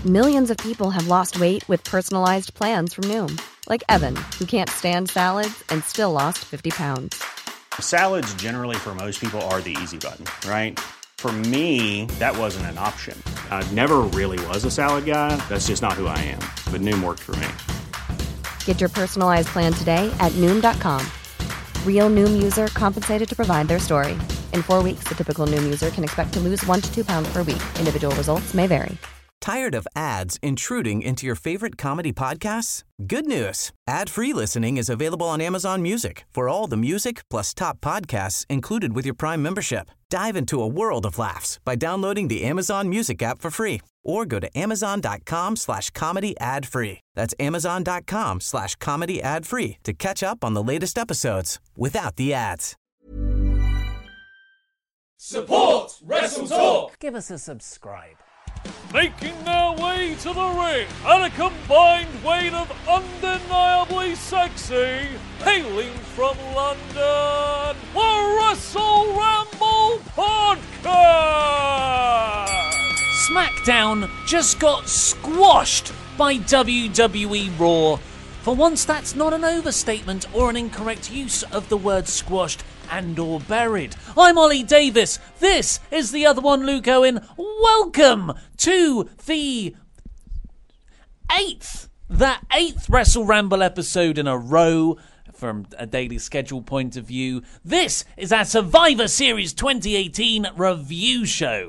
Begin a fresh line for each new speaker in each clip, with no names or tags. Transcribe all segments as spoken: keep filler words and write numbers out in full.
Millions of people have lost weight with personalized plans from Noom. Like Evan, who can't stand salads and still lost fifty pounds.
Salads generally for most people are the easy button, right? For me, that wasn't an option. I never really was a salad guy. That's just not who I am. But Noom worked for me.
Get your personalized plan today at Noom dot com. Real Noom user compensated to provide their story. In four weeks, the typical Noom user can expect to lose one to two pounds per week. Individual results may vary.
Tired of ads intruding into your favorite comedy podcasts? Good news. Ad-free listening is available on Amazon Music for all the music plus top podcasts included with your Prime membership. Dive into a world of laughs by downloading the Amazon Music app for free or go to amazon.com slash comedy ad free. That's amazon.com slash comedy ad free to catch up on the latest episodes without the ads.
Support Wrestle Talk!
Give us a subscribe.
Making their way to the ring at a combined weight of undeniably sexy, hailing from London, the Wrestle Ramble Podcast!
SmackDown just got squashed by W W E Raw. For once, that's not an overstatement or an incorrect use of the word squashed and or buried. I'm Ollie Davis. This is the other one, Luke Owen. Welcome to the eighth, the eighth Wrestle Ramble episode in a row from a daily schedule point of view. This is our Survivor Series twenty eighteen review show.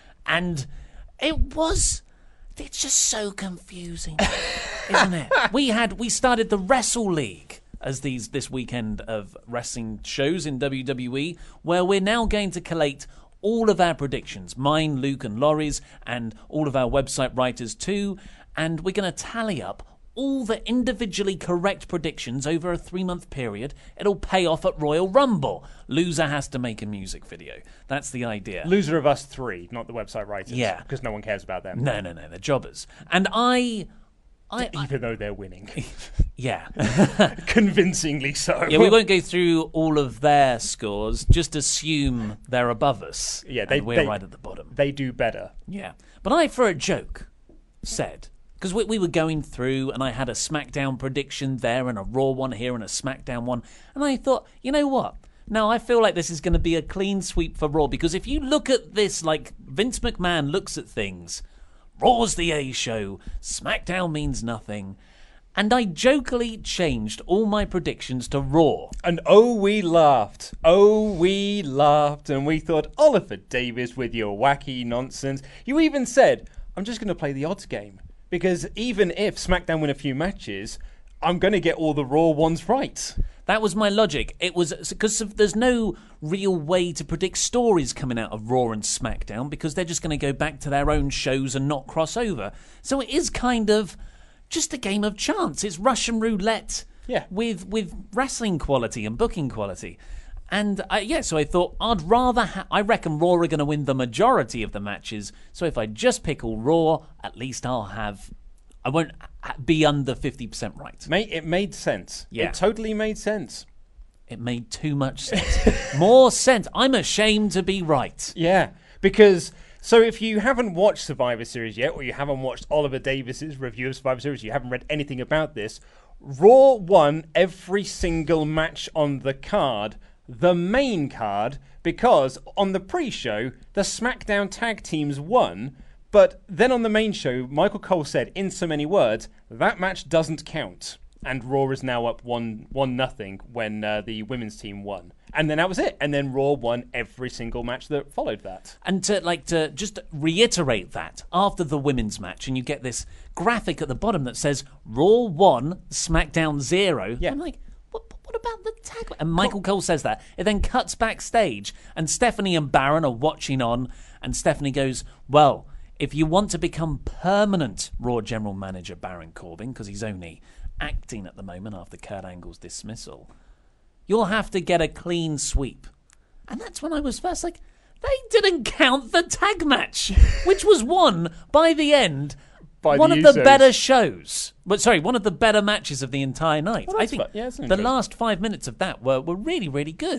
And it was... It's just so confusing, isn't it? We had... We started the Wrestle League as these this weekend of wrestling shows in W W E, where we're now going to collate all of our predictions, mine, Luke and Laurie's, and all of our website writers too, and we're going to tally up all the individually correct predictions over a three-month period. It'll pay off at Royal Rumble. Loser has to make a music video. That's the idea.
Loser of us three, not the website writers.
Yeah.
Because no one cares about them.
No, no, no, they're jobbers. And I... I,
Even though they're winning.
Yeah.
Convincingly so.
Yeah, we won't go through all of their scores. Just assume they're above us.
Yeah, they,
and we're
they,
right at the bottom.
They do better.
Yeah. But I, for a joke, said... Because we, we were going through and I had a SmackDown prediction there and a Raw one here and a SmackDown one. And I thought, you know what? No, I feel like this is going to be a clean sweep for Raw. Because if you look at this like Vince McMahon looks at things... Raw's the A show, SmackDown means nothing. And I jokingly changed all my predictions to Raw.
And oh, we laughed. Oh, we laughed. And we thought, Oliver Davis with your wacky nonsense. You even said, I'm just going to play the odds game. Because even if SmackDown win a few matches, I'm going to get all the Raw ones right.
That was my logic. It was because there's no real way to predict stories coming out of Raw and SmackDown because they're just going to go back to their own shows and not cross over. So it is kind of just a game of chance. It's Russian roulette
yeah.
with with wrestling quality and booking quality. And I, yeah, so I thought I'd rather... Ha- I reckon Raw are going to win the majority of the matches. So if I just pick all Raw, at least I'll have... I won't be under fifty percent right.
Mate, it made sense.
Yeah.
It totally made sense.
It made too much sense. More sense. I'm ashamed to be right.
Yeah, because... So if you haven't watched Survivor Series yet, or you haven't watched Oliver Davis's review of Survivor Series, you haven't read anything about this, Raw won every single match on the card, the main card, because on the pre-show, the SmackDown tag teams won... But then on the main show, Michael Cole said, in so many words, that match doesn't count. And Raw is now up one one nothing when uh, the women's team won. And then that was it. And then Raw won every single match that followed that.
And to like to just reiterate that after the women's match, and you get this graphic at the bottom that says Raw one, SmackDown zero.
Yeah.
I'm like, what, what about the tag? And Michael Cole says that. It then cuts backstage, and Stephanie and Baron are watching on, and Stephanie goes, well, if you want to become permanent Raw General Manager Baron Corbin, because he's only acting at the moment after Kurt Angle's dismissal, you'll have to get a clean sweep. And that's when I was first like, they didn't count the tag match, which was won by the end.
By
one
the
of
Usos.
the better shows. But sorry, one of the better matches of the entire night.
Well,
I
that's
think
fun. Yeah, that's
the
interesting.
last five minutes of that were, were really, really good.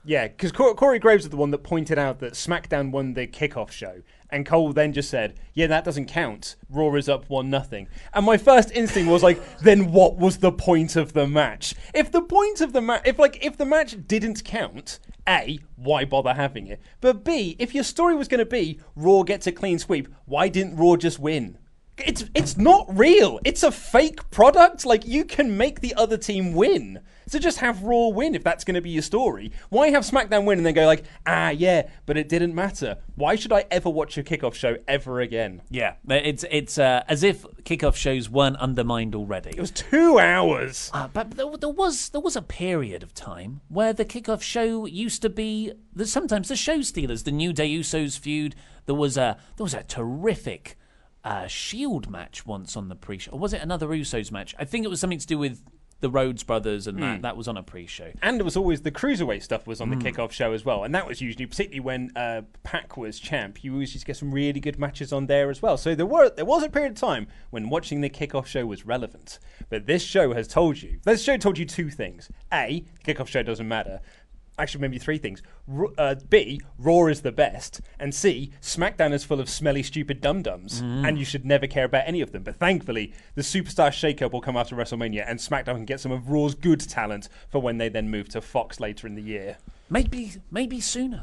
Yeah, because Corey Graves is the one that pointed out that SmackDown won the kickoff show. And Cole then just said, yeah, that doesn't count. Raw is up one nothing. And my first instinct was like, then what was the point of the match? If the point of the match, if like, if the match didn't count, A, why bother having it? But B, if your story was going to be Raw gets a clean sweep, why didn't Raw just win? It's it's not real. It's a fake product. Like, you can make the other team win. So just have Raw win if that's going to be your story. Why have SmackDown win and then go like, ah, yeah, but it didn't matter. Why should I ever watch a kickoff show ever again?
Yeah, it's it's uh, as if kickoff shows weren't undermined already.
It was two hours.
Uh, but there, there was there was a period of time where the kickoff show used to be the, sometimes the show stealers. The New Day Usos feud. There was a there was a terrific uh, Shield match once on the pre-show. Or was it another Usos match? I think it was something to do with the Rhodes brothers, and that, mm. that was on a pre-show.
And it was always the Cruiserweight stuff was on mm. the kickoff show as well. And that was usually, particularly when uh, Pac was champ, you always used to get some really good matches on there as well. So there were there was a period of time when watching the kickoff show was relevant. But this show has told you, this show told you two things. A, the kickoff show doesn't matter. Actually, maybe three things. Uh, B, Raw is the best. And C, SmackDown is full of smelly, stupid dum-dums. Mm. And you should never care about any of them. But thankfully, the Superstar Shake-Up will come after WrestleMania, and SmackDown can get some of Raw's good talent for when they then move to Fox later in the year.
Maybe, maybe sooner.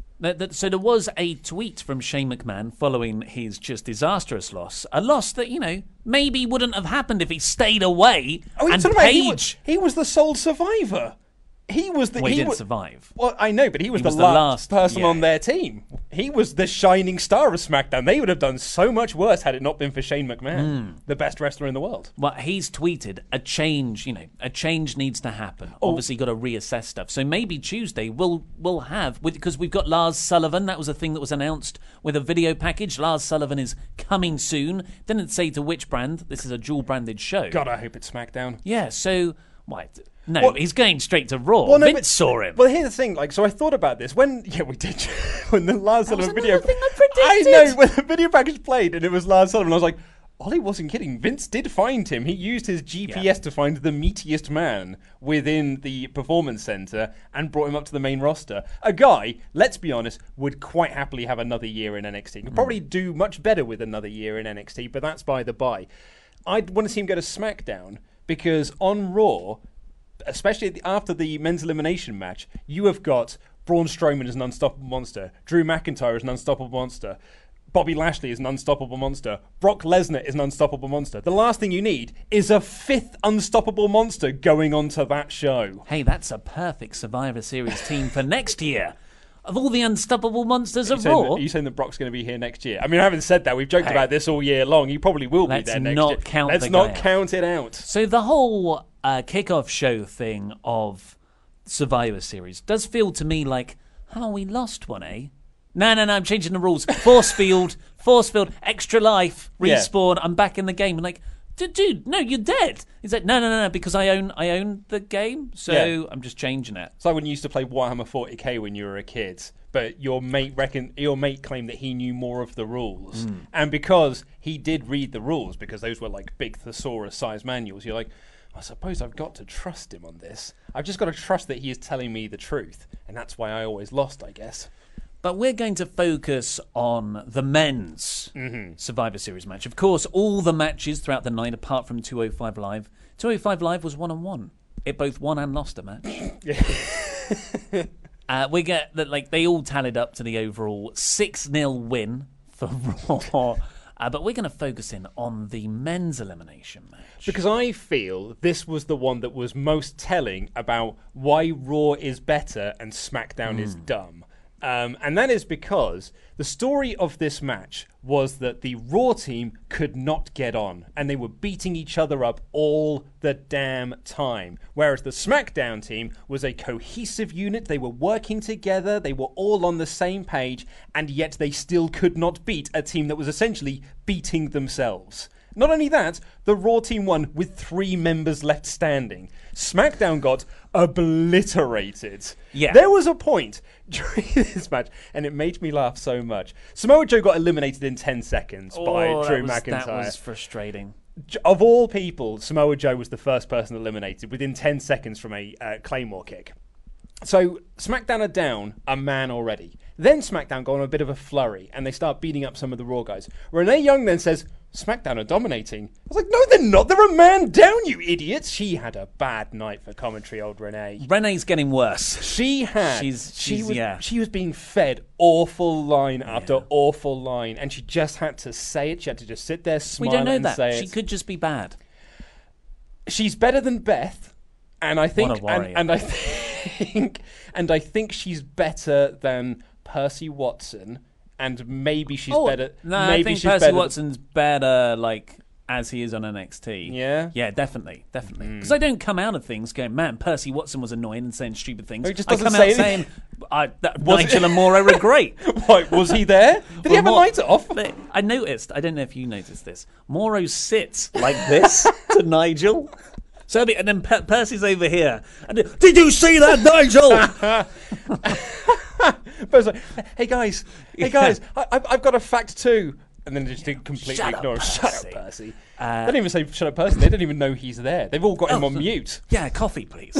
So there was a tweet from Shane McMahon following his just disastrous loss. A loss that, you know, maybe wouldn't have happened if he stayed away.
Oh,
and
Paige...
He
was, he was the sole survivor. He was the.
Well, he,
he
didn't
was,
survive.
Well, I know, but he was,
he
the,
was
last
the last
person
yeah.
on their team. He was the shining star of SmackDown. They would have done so much worse had it not been for Shane McMahon, mm. the best wrestler in the world.
Well, he's tweeted a change. You know, a change needs to happen. Oh. Obviously, got to reassess stuff. So maybe Tuesday we'll we'll have because we've got Lars Sullivan. That was a thing that was announced with a video package. Lars Sullivan is coming soon. Didn't say to which brand. This is a dual branded show.
God, I hope it's SmackDown.
Yeah. So why? No,
well,
he's going straight to Raw.
Well, no,
Vince
but,
saw him.
Well, here's the thing. Like, so I thought about this when yeah we did when the Lars
that
Sullivan
was
video.
Thing I, predicted.
I know when the video package played and it was Lars Sullivan. I was like, Ollie wasn't kidding. Vince did find him. He used his G P S yeah. to find the meatiest man within the performance center and brought him up to the main roster. A guy, let's be honest, would quite happily have another year in N X T. Could probably mm. do much better with another year in N X T, but that's by the by. I'd want to see him go to SmackDown because on Raw, especially after the men's elimination match, you have got Braun Strowman as an unstoppable monster, Drew McIntyre as an unstoppable monster, Bobby Lashley is an unstoppable monster, Brock Lesnar is an unstoppable monster. The last thing you need is a fifth unstoppable monster going onto that show.
Hey, that's a perfect Survivor Series team for next year. Of all the unstoppable monsters of Raw.
That, are you saying that Brock's going to be here next year? I mean, I haven't said that. We've joked hey, about this all year long. He probably will be there next
not
year.
Count
let's
the
not
guy
count it out.
So the whole uh, kickoff show thing of Survivor Series does feel to me like, oh, we lost one, eh? No, no, no, I'm changing the rules. Force field, force field, extra life, respawn, yeah. I'm back in the game. And like, dude, no, you're dead. He's like, no, no, no, no, because I own I own the game, so yeah. I'm just changing it.
It's like when you used to play Warhammer forty K when you were a kid, but your mate reckon your mate claimed that he knew more of the rules, mm. and because he did read the rules, because those were like big thesaurus-sized manuals, you're like, I suppose I've got to trust him on this. I've just got to trust that he is telling me the truth, and that's why I always lost, I guess.
But we're going to focus on the men's mm-hmm. Survivor Series match. Of course, all the matches throughout the night, apart from two oh five Live. two oh five Live was one-on-one. It both won and lost a match. uh, we get that, like, they all tallied up to the overall six nil win for Raw. Uh, but we're going to focus in on the men's elimination match.
Because I feel this was the one that was most telling about why Raw is better and SmackDown mm. is dumb. Um, and that is because the story of this match was that the Raw team could not get on, and they were beating each other up all the damn time. Whereas the SmackDown team was a cohesive unit, they were working together, they were all on the same page, and yet they still could not beat a team that was essentially beating themselves. Not only that, the Raw team won with three members left standing. SmackDown got obliterated.
Yeah.
There was a point during this match, and it made me laugh so much. Samoa Joe got eliminated in ten seconds
oh,
by Drew
that was,
McIntyre.
That was frustrating.
Of all people, Samoa Joe was the first person eliminated within ten seconds from a uh, Claymore kick. So SmackDown are down a man already. Then SmackDown go on a bit of a flurry, and they start beating up some of the Raw guys. Renee Young then says, SmackDown are dominating. I was like, no, they're not. They're a man down, you idiots. She had a bad night for commentary, old Renee.
Renee's getting worse.
She had.
She's,
she
she's
was,
yeah.
She was being fed awful line after
Yeah.
awful line, and she just had to say it. She had to just sit there,
We
smile,
don't know
and
that.
say
She
it.
could just be bad.
She's better than Beth, and I think,
What a warrior.
and, and I think, and I think she's better than Percy Watson, and maybe she's
oh,
better.
No,
maybe
I think
she's
Percy
better
Watson's better, like as he is on N X T.
Yeah?
yeah, definitely, definitely. Because I don't come out of things going, man, Percy Watson was annoying and saying stupid things.
Oh, he just
I
doesn't
come
say
out saying,
anything.
I, that,
Was it-
Nigel and Mauro were great.
Why, was he there? Did he
Well,
have a
Mor-
night off?
But I noticed. I don't know if you noticed this. Mauro sits like this to Nigel. So, and then per- Percy's over here. And then, did you see that, Nigel?
But it's like, hey guys, hey guys, I, I've- I've got a fact too. And then just completely
Shut up,
ignore him. Shut up,
Percy.
Percy.
Uh,
they don't even say shut up, Percy. They don't even know he's there. They've all got him
Oh,
on mute.
Yeah, coffee, please.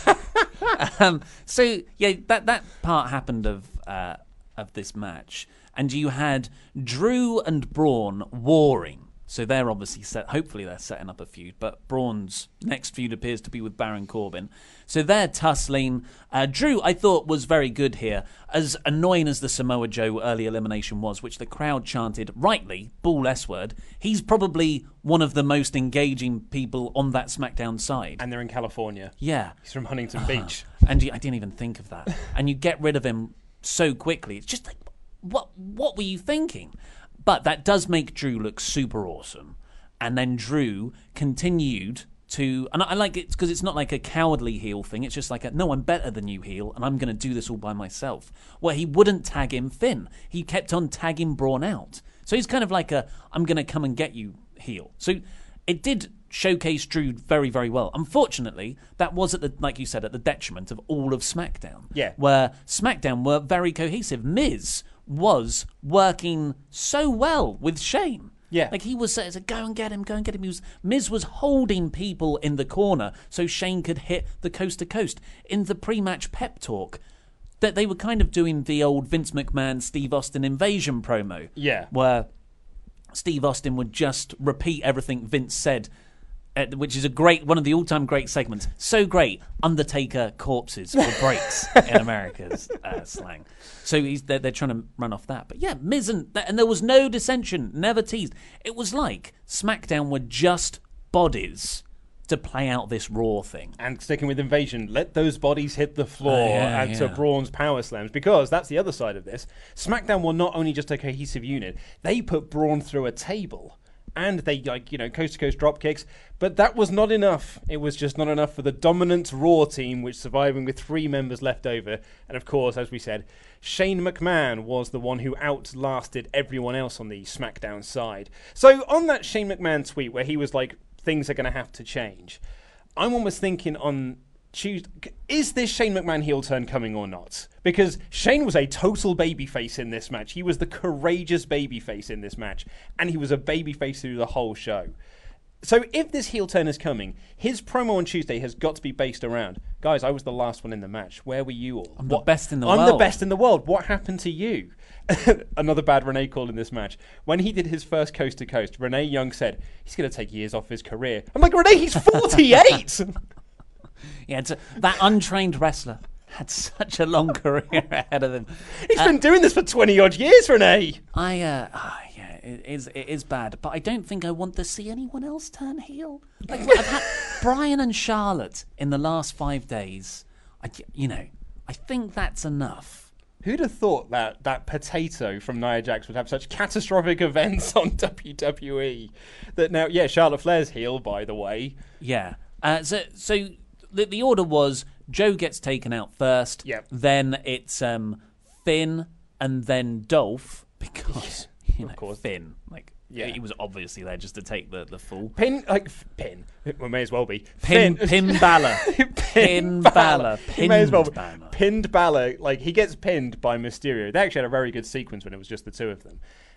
um, so yeah, that that part happened of uh, of this match, and you had Drew and Braun warring. So they're obviously set. Hopefully, they're setting up a feud. But Braun's next feud appears to be with Baron Corbin. So they're tussling. Uh, Drew, I thought, was very good here. As annoying as the Samoa Joe early elimination was, which the crowd chanted rightly, bull S word. He's probably one of the most engaging people on that SmackDown side.
And they're in California.
Yeah.
He's from Huntington Beach.
And you, I didn't even think of that. And you get rid of him so quickly. It's just like, what what were you thinking? But that does make Drew look super awesome. And then Drew continued to... And I like it because it's not like a cowardly heel thing. It's just like, a, no, I'm better than you, heel, and I'm going to do this all by myself. Where he wouldn't tag in Finn. He kept on tagging Braun out. So he's kind of like a, I'm going to come and get you, heel. So it did showcase Drew very, very well. Unfortunately, that was, at the like you said, at the detriment of all of SmackDown.
Yeah.
Where SmackDown were very cohesive. Miz was working so well with Shane.
Yeah.
Like he was saying, go and get him, go and get him. He was, Miz was holding people in the corner so Shane could hit the coast to coast. In the pre-match pep talk, that they were kind of doing the old Vince McMahon, Steve Austin invasion promo.
Yeah.
Where Steve Austin would just repeat everything Vince said, uh, which is a great, one of the all-time great segments. So great, Undertaker corpses or breaks in America's uh, slang. So he's, they're, they're trying to run off that. But yeah, Miz and, and there was no dissension, never teased. It was like SmackDown were just bodies to play out this Raw thing.
And sticking with Invasion, let those bodies hit the floor
Uh, yeah,
and to
yeah.
Braun's power slams, because that's the other side of this. SmackDown were not only just a cohesive unit, they put Braun through a table. And they, like, you know, coast-to-coast drop kicks. But that was not enough. It was just not enough for the dominant Raw team, which surviving with three members left over. And, of course, as we said, Shane McMahon was the one who outlasted everyone else on the SmackDown side. So, on that Shane McMahon tweet where he was like, things are going to have to change, I'm almost thinking on Tuesday, is this Shane McMahon heel turn coming or not? Because Shane was a total babyface in this match. He was the courageous babyface in this match, and he was a babyface through the whole show. So if this heel turn is coming, his promo on Tuesday has got to be based around, guys, I was the last one in the match. Where were you all?
I'm the best in the
I'm
world.
the best in the world. What happened to you? Another bad Renee call in this match. When he did his first coast to coast, Renee Young said, he's going to take years off his career. I'm like, Renee, he's forty-eight!
Yeah, it's a, that untrained wrestler had such a long career ahead of him.
He's
Uh,
been doing this for twenty odd years, Renee.
I, uh, oh, yeah, it is, it is bad, but I don't think I want to see anyone else turn heel. Like, I've had Brian and Charlotte in the last five days. I, you know, I think that's enough.
Who'd have thought that that potato from Nia Jax would have such catastrophic events on W W E? That now, yeah, Charlotte Flair's heel, by the way.
Yeah. Uh, so, so the, the order was Joe gets taken out first.
Yep.
Then it's um, Finn and then Dolph because you know
course.
Finn, like
Yeah.
he was obviously there just to take the, the fall.
Pin, like, f- pin. Well, may as well be.
Pin,
Finn-
Pin Balor. Pin Balor.
He may as well be.
Pinned Balor.
Pinned Balor. Like, he gets pinned by Mysterio. They actually had a very good sequence when it was just the two of them.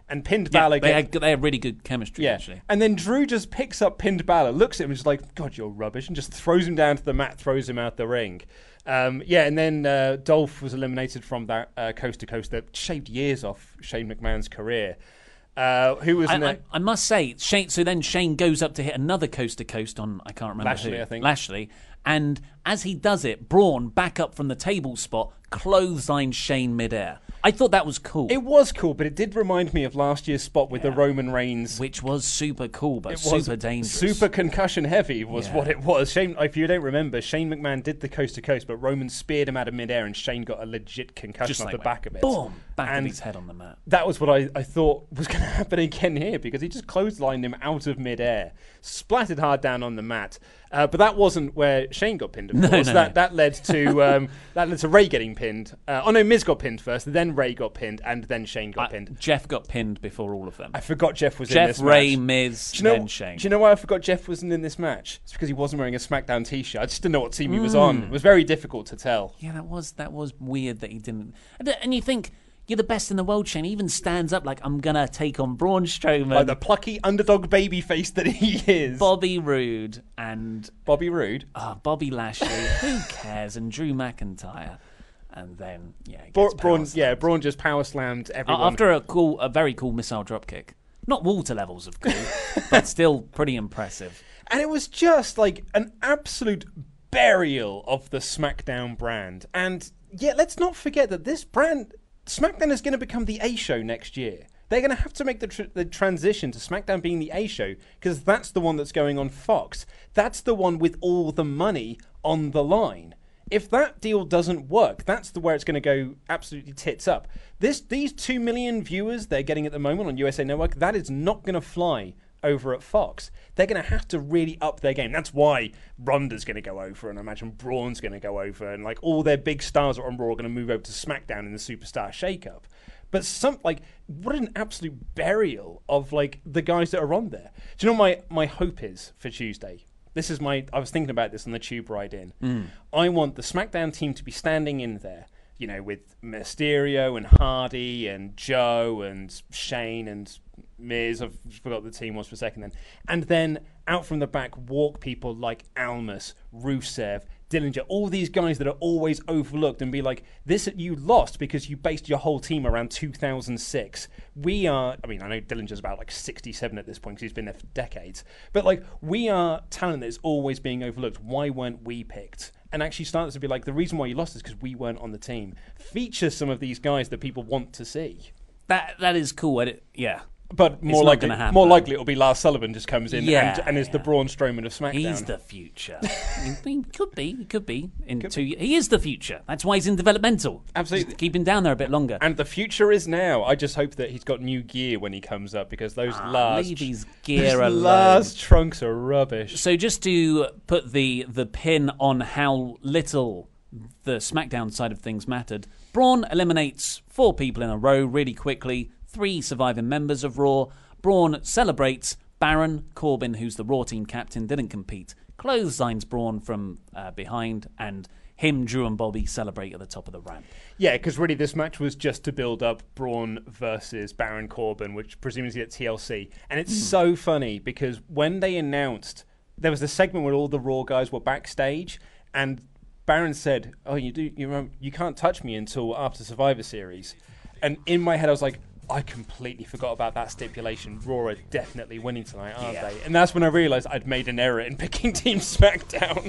and pinned
Yeah,
Balor.
they,
get,
had, they had really good chemistry,
yeah,
actually.
and then Drew just picks up pinned Balor, looks at him, and is like, "God, you're rubbish," and just throws him down to the mat, throws him out the ring. Um, yeah, and then uh, Dolph was eliminated from that uh, coast to coast that shaved years off Shane McMahon's career. Uh, who was
I,
ne-
I, I must say, Shane. So then Shane goes up to hit another coast to coast on I can't remember
Lashley,
who.
I think.
Lashley, and as he does it, Braun back up from the table spot, clotheslines Shane midair. I thought that was cool.
It was cool, but it did remind me of last year's spot with
Yeah.
the Roman Reigns.
Which was super cool, but
It was
super dangerous.
super concussion heavy was
Yeah.
what it was. Shane, if you don't remember, Shane McMahon did the coast to coast, but Roman speared him out of midair, and Shane got a legit concussion
Just
off
like
the
went
back of it.
Boom! Back
and
of his head on the mat.
That was what I, I thought was going to happen again here, because he just clotheslined him out of midair, splattered hard down on the mat. Uh, but that wasn't where Shane got pinned. Of
No,
course,
no,
that
no.
that led to um, that led to Ray getting pinned. Uh, oh no, Miz got pinned first, then Ray got pinned, and then Shane got
Uh,
pinned.
Jeff got pinned before all of them.
I forgot Jeff was in
Jeff,
this
Ray,
match.
Miz,
Do you know,
then Shane.
Do you know why I forgot Jeff wasn't in this match? It's because he wasn't wearing a SmackDown t-shirt. I just didn't know what team he was on. It was very difficult to tell.
Yeah, that was that was weird that he didn't. And, and you think you're the best in the world, Shane. He even stands up like I'm gonna take on Braun Strowman,
Like the plucky underdog baby face that he is.
Bobby Roode, and
Bobby Roode.
uh, Bobby Lashley. Who cares? And Drew McIntyre, and then yeah, he
Bra-
gets
Braun,
power slammed.
yeah, Braun just power slammed
Uh,
everyone.
after a cool, a very cool missile dropkick. Not Walter levels of cool, but still pretty impressive.
And it was just like an absolute burial of the SmackDown brand. And yeah, let's not forget that this brand, SmackDown, is going to become the A show next year. They're going to have to make the, tr- the transition to SmackDown being the A show, because that's the one that's going on Fox. That's the one with all the money on the line. If that deal doesn't work, that's the where it's going to go absolutely tits up. This these two million viewers they're getting at the moment on U S A Network, that is not going to fly over at Fox. They're going to have to really up their game. That's why Ronda's going to go over, and I imagine Braun's going to go over, and like all their big stars are on Raw are going to move over to SmackDown in the Superstar Shakeup. But some like what an absolute burial of like the guys that are on there. Do you know what my my hope is for Tuesday? This is my. I was thinking about this on the tube ride in.
Mm.
I want the SmackDown team to be standing in there, you know, with Mysterio and Hardy and Joe and Shane and Miz. I forgot the team was for a second then. And then out from the back walk people like Almas, Rusev, Dillinger, all these guys that are always overlooked, and be like, this you lost because you based your whole team around two thousand six. We are, I mean, I know Dillinger's about like sixty-seven at this point because he's been there for decades, but like we are talent that is always being overlooked. Why weren't we picked? And actually starts to be like, the reason why you lost is because we weren't on the team. Feature some of these guys that people want to see.
That that is cool. I, yeah.
But more
not
likely,
gonna happen.
more likely it'll be Lars Sullivan just comes in
Yeah,
and, and is the
yeah.
Braun Strowman of SmackDown.
He's the future. he, he could be. He could be in two years. He is the future. That's why he's in developmental.
Absolutely.
Just keep him down there a bit longer.
And the future is now. I just hope that he's got new gear when he comes up, because those
Ah,
Lars,
leave his gear
those
alone.
Lars trunks are rubbish.
So just to put the the pin on how little the SmackDown side of things mattered, Braun eliminates four people in a row really quickly, three surviving members of Raw. Braun celebrates. Baron Corbin, who's the Raw team captain, didn't compete. Clotheslines Braun from uh, behind, and him, Drew and Bobby celebrate at the top of the ramp.
Yeah, because really this match was just to build up Braun versus Baron Corbin, which presumably at T L C. And it's so funny because when they announced, there was a segment where all the Raw guys were backstage, and Baron said, "Oh, you do you remember, you can't touch me until after Survivor Series." And in my head, I was like, I completely forgot about that stipulation. Raw are definitely winning tonight, aren't
Yeah.
they? And that's when I realised I'd made an error in picking Team SmackDown.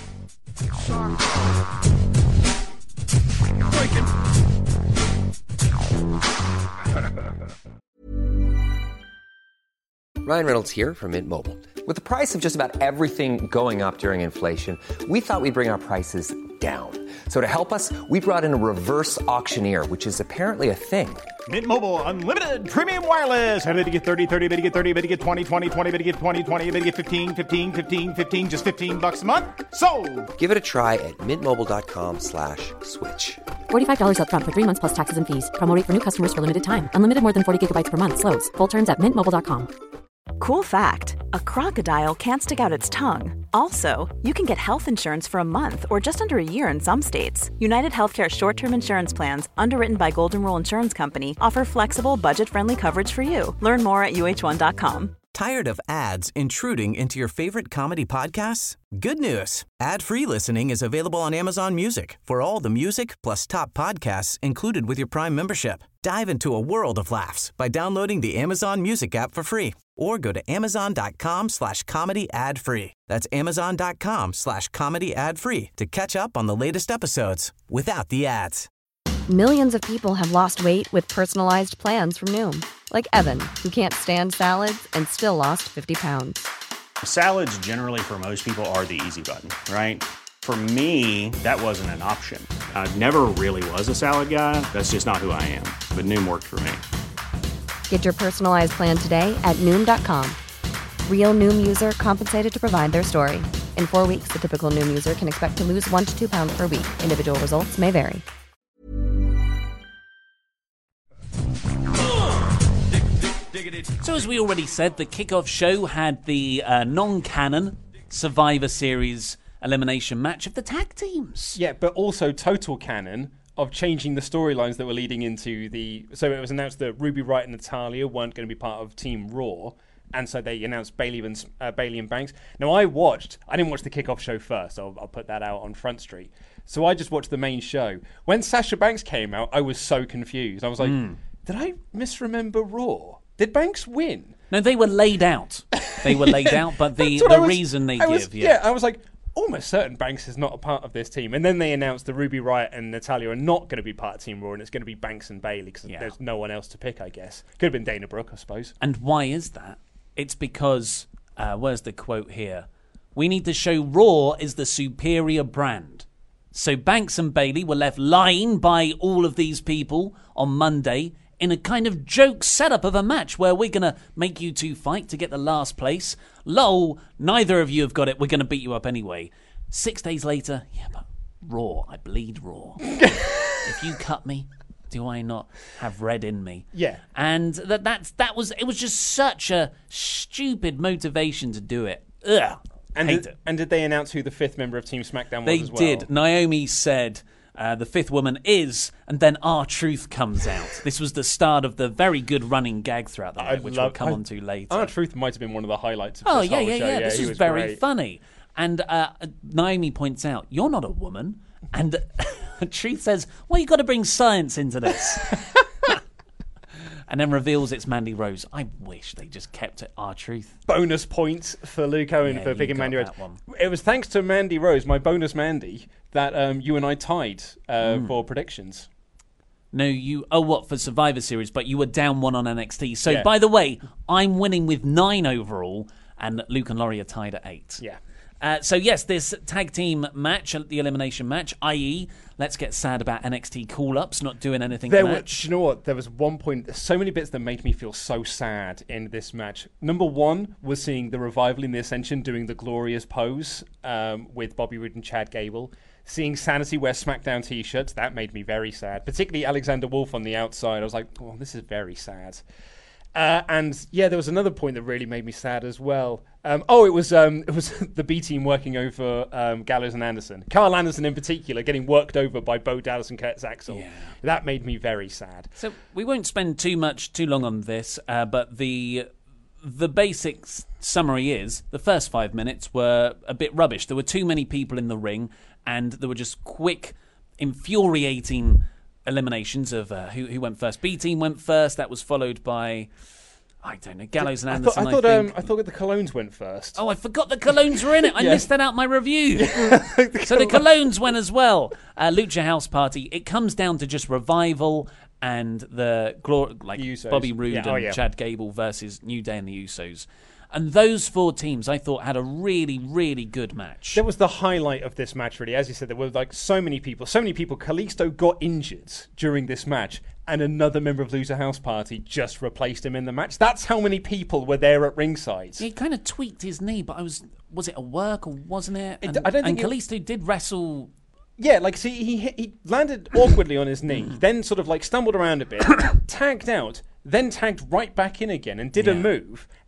Ryan Reynolds here from Mint Mobile. With the price of just about everything going up during inflation, we thought we'd bring our prices down. So to help us, we brought in a reverse auctioneer, which is apparently a thing.
Mint Mobile Unlimited Premium Wireless. How to get thirty, thirty, how to get thirty, how to get twenty, twenty, twenty, how to get twenty, twenty, how to get fifteen, fifteen, fifteen, fifteen, just fifteen bucks a month? Sold!
Give it a try at mintmobile.com slash switch.
forty-five dollars up front for three months plus taxes and fees. Promo rate for new customers for limited time. Unlimited more than forty gigabytes per month slows. Full terms at mint mobile dot com.
Cool fact, a crocodile can't stick out its tongue. Also, you can get health insurance for a month or just under a year in some states. United Healthcare short-term insurance plans, underwritten by Golden Rule Insurance Company, offer flexible, budget-friendly coverage for you. Learn more at U H one dot com.
Tired of ads intruding into your favorite comedy podcasts? Good news. Ad-free listening is available on Amazon Music for all the music plus top podcasts included with your Prime membership. Dive into a world of laughs by downloading the Amazon Music app for free or go to amazon.com slash comedy ad free. That's amazon.com slash comedy ad free to catch up on the latest episodes without the ads.
Millions of people have lost weight with personalized plans from Noom. Like Evan, who can't stand salads and still lost fifty pounds.
Salads generally for most people are the easy button, right? For me, that wasn't an option. I never really was a salad guy. That's just not who I am. But Noom worked for me.
Get your personalized plan today at Noom dot com. Real Noom user compensated to provide their story. In four weeks, the typical Noom user can expect to lose one to two pounds per week. Individual results may vary.
So as we already said, the kickoff show had the uh, non-canon Survivor Series elimination match of the tag teams.
Yeah, but also total canon of changing the storylines that were leading into the... So it was announced that Ruby Riott and Natalya weren't going to be part of Team Raw, and so they announced Bayley and, uh, Bayley and Banks. Now, I watched... I didn't watch the kickoff show first, so I'll, I'll put that out on Front Street. So I just watched the main show. When Sasha Banks came out, I was so confused. I was like, mm. did I misremember Raw? Did Banks win?
No, they were laid out. They were laid out, but the, the was, reason they
I
give...
Was,
yeah.
yeah, I was like... almost certain Banks is not a part of this team. And then they announced that Ruby Riott and Natalya are not going to be part of Team Raw, and it's going to be Banks and Bayley because yeah. there's no one else to pick, I guess. Could have been Dana Brooke, I suppose.
And why is that? It's because, uh, where's the quote here? We need to show Raw is the superior brand. So Banks and Bayley were left lying by all of these people on Monday in a kind of joke setup of a match where we're going to make you two fight to get the last place. Lol, neither of you have got it. We're going to beat you up anyway. Six days later, yeah, but Raw, I bleed Raw. If you cut me, do I not have red in me?
Yeah.
And that that's, that was, it was just such a stupid motivation to do it. Ugh.
And
hate
did,
it.
And did they announce who the fifth member of Team SmackDown
they
was as well?
They did. Naomi said... Uh, the fifth woman is, and then R-Truth comes out. This was the start of the very good running gag throughout the night, which love, we'll come I, on to later.
R-Truth might have been one of the highlights of
oh,
this
yeah,
whole
yeah,
show.
yeah,
yeah,
this was,
was
very
great.
funny. And uh, Naomi points out, you're not a woman. And Truth says, well, you've got to bring science into this. And then reveals it's Mandy Rose. I wish they just kept it R-Truth.
Bonus points for Luke Owen
yeah,
for picking Mandy Rose.
One.
It was thanks to Mandy Rose, my bonus Mandy, that um, you and I tied uh, mm. for predictions.
No, you... Oh, what, for Survivor Series, but you were down one on N X T. So,
yeah.
by the way, I'm winning with nine overall, and Luke and Laurie are tied at eight.
Yeah.
Uh, so, yes, this tag team match, the elimination match, that is, let's get sad about N X T call-ups, not doing anything
there
match.
Were, do you know what? There was one point, there's so many bits that made me feel so sad in this match. Number one was seeing the Revival in the Ascension doing the glorious pose um, with Bobby Roode and Chad Gable. Seeing Sanity wear SmackDown t-shirts, that made me very sad. Particularly Alexander Wolf on the outside. I was like, oh, this is very sad. Uh, and yeah, there was another point that really made me sad as well. Um, oh, it was um, it was the B team working over um, Gallows and Anderson. Carl Anderson in particular getting worked over by Bo Dallas and Curtis Axel.
Yeah.
That made me very sad.
So we won't spend too much too long on this, uh, but the the basic summary is the first five minutes were a bit rubbish. There were too many people in the ring, and there were just quick, infuriating eliminations of uh, who, who went first. B team went first. That was followed by, I don't know, Gallows and Anderson.
I thought, I, thought,
I, think.
Um, I thought the Colognes went first.
Oh, I forgot the Colognes were in it. I
yeah.
missed that out in my review.
the
so the Colognes went as well. Uh, Lucha House Party. It comes down to just Revival and the glor- like
the
Bobby Roode
yeah.
and
oh, yeah.
Chad Gable versus New Day and the Usos. And those four teams, I thought, had a really, really good match.
That was the highlight of this match, really. As you said, there were like so many people. So many people. Kalisto got injured during this match, and another member of Loser House Party just replaced him in the match. That's how many people were there at ringside.
He kind of tweaked his knee, but I was was it a work or wasn't it?
it
and
I don't think
and
it,
Kalisto did wrestle.
Yeah, like, see, he he landed awkwardly on his knee, then sort of like stumbled around a bit, tagged out, then tagged right back in again and did
Yeah.
a move.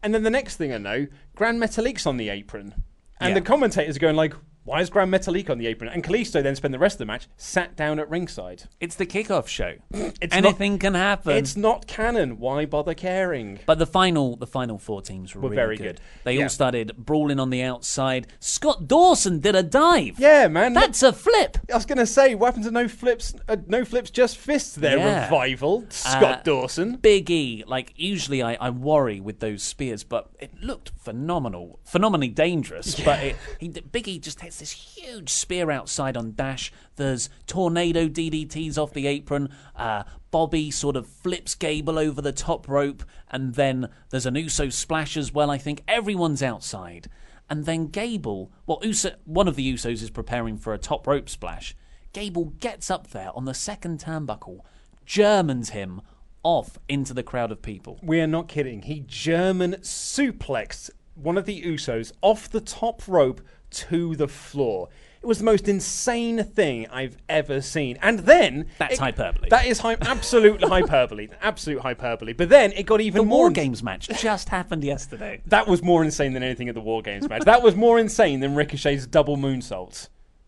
And then the next thing I know, Grand Metalik's on the apron. And
Yeah.
the commentators are going like, why is Grand Metalik on the apron? And Kalisto then spent the rest of the match sat down at ringside.
It's the kickoff show.
It's
Anything
not,
can happen.
It's not canon. Why bother caring?
But the final, the final four teams were,
Were
really
very
good.
good.
They
Yeah.
all started brawling on the outside. Scott Dawson did a dive.
Yeah, man.
That's a flip.
I was going to say, what happened to no flips? Uh, no flips, just fists. Their
Yeah.
revival. Scott
Uh,
Dawson.
Big E, like usually I, I worry with those spears, but it looked phenomenal, phenomenally dangerous. But it, he, Big E just hits this huge spear outside on Dash. There's tornado D D Ts off the apron. Uh, Bobby sort of flips Gable over the top rope, and then there's an Uso splash as well. I think everyone's outside, and then Gable, well, Uso, one of the Usos is preparing for a top rope splash. Gable gets up there on the second turnbuckle, Germans him off into the crowd of people.
We are not kidding. He German suplexed one of the Usos off the top rope to the floor. It was the most insane thing I've ever seen. And then...
That's
it,
hyperbole.
That is hy- absolute hyperbole. Absolute hyperbole. But then it got even
The
more...
War Games match just happened yesterday.
That was more insane than anything at the War Games match. That was more insane than Ricochet's double moonsault.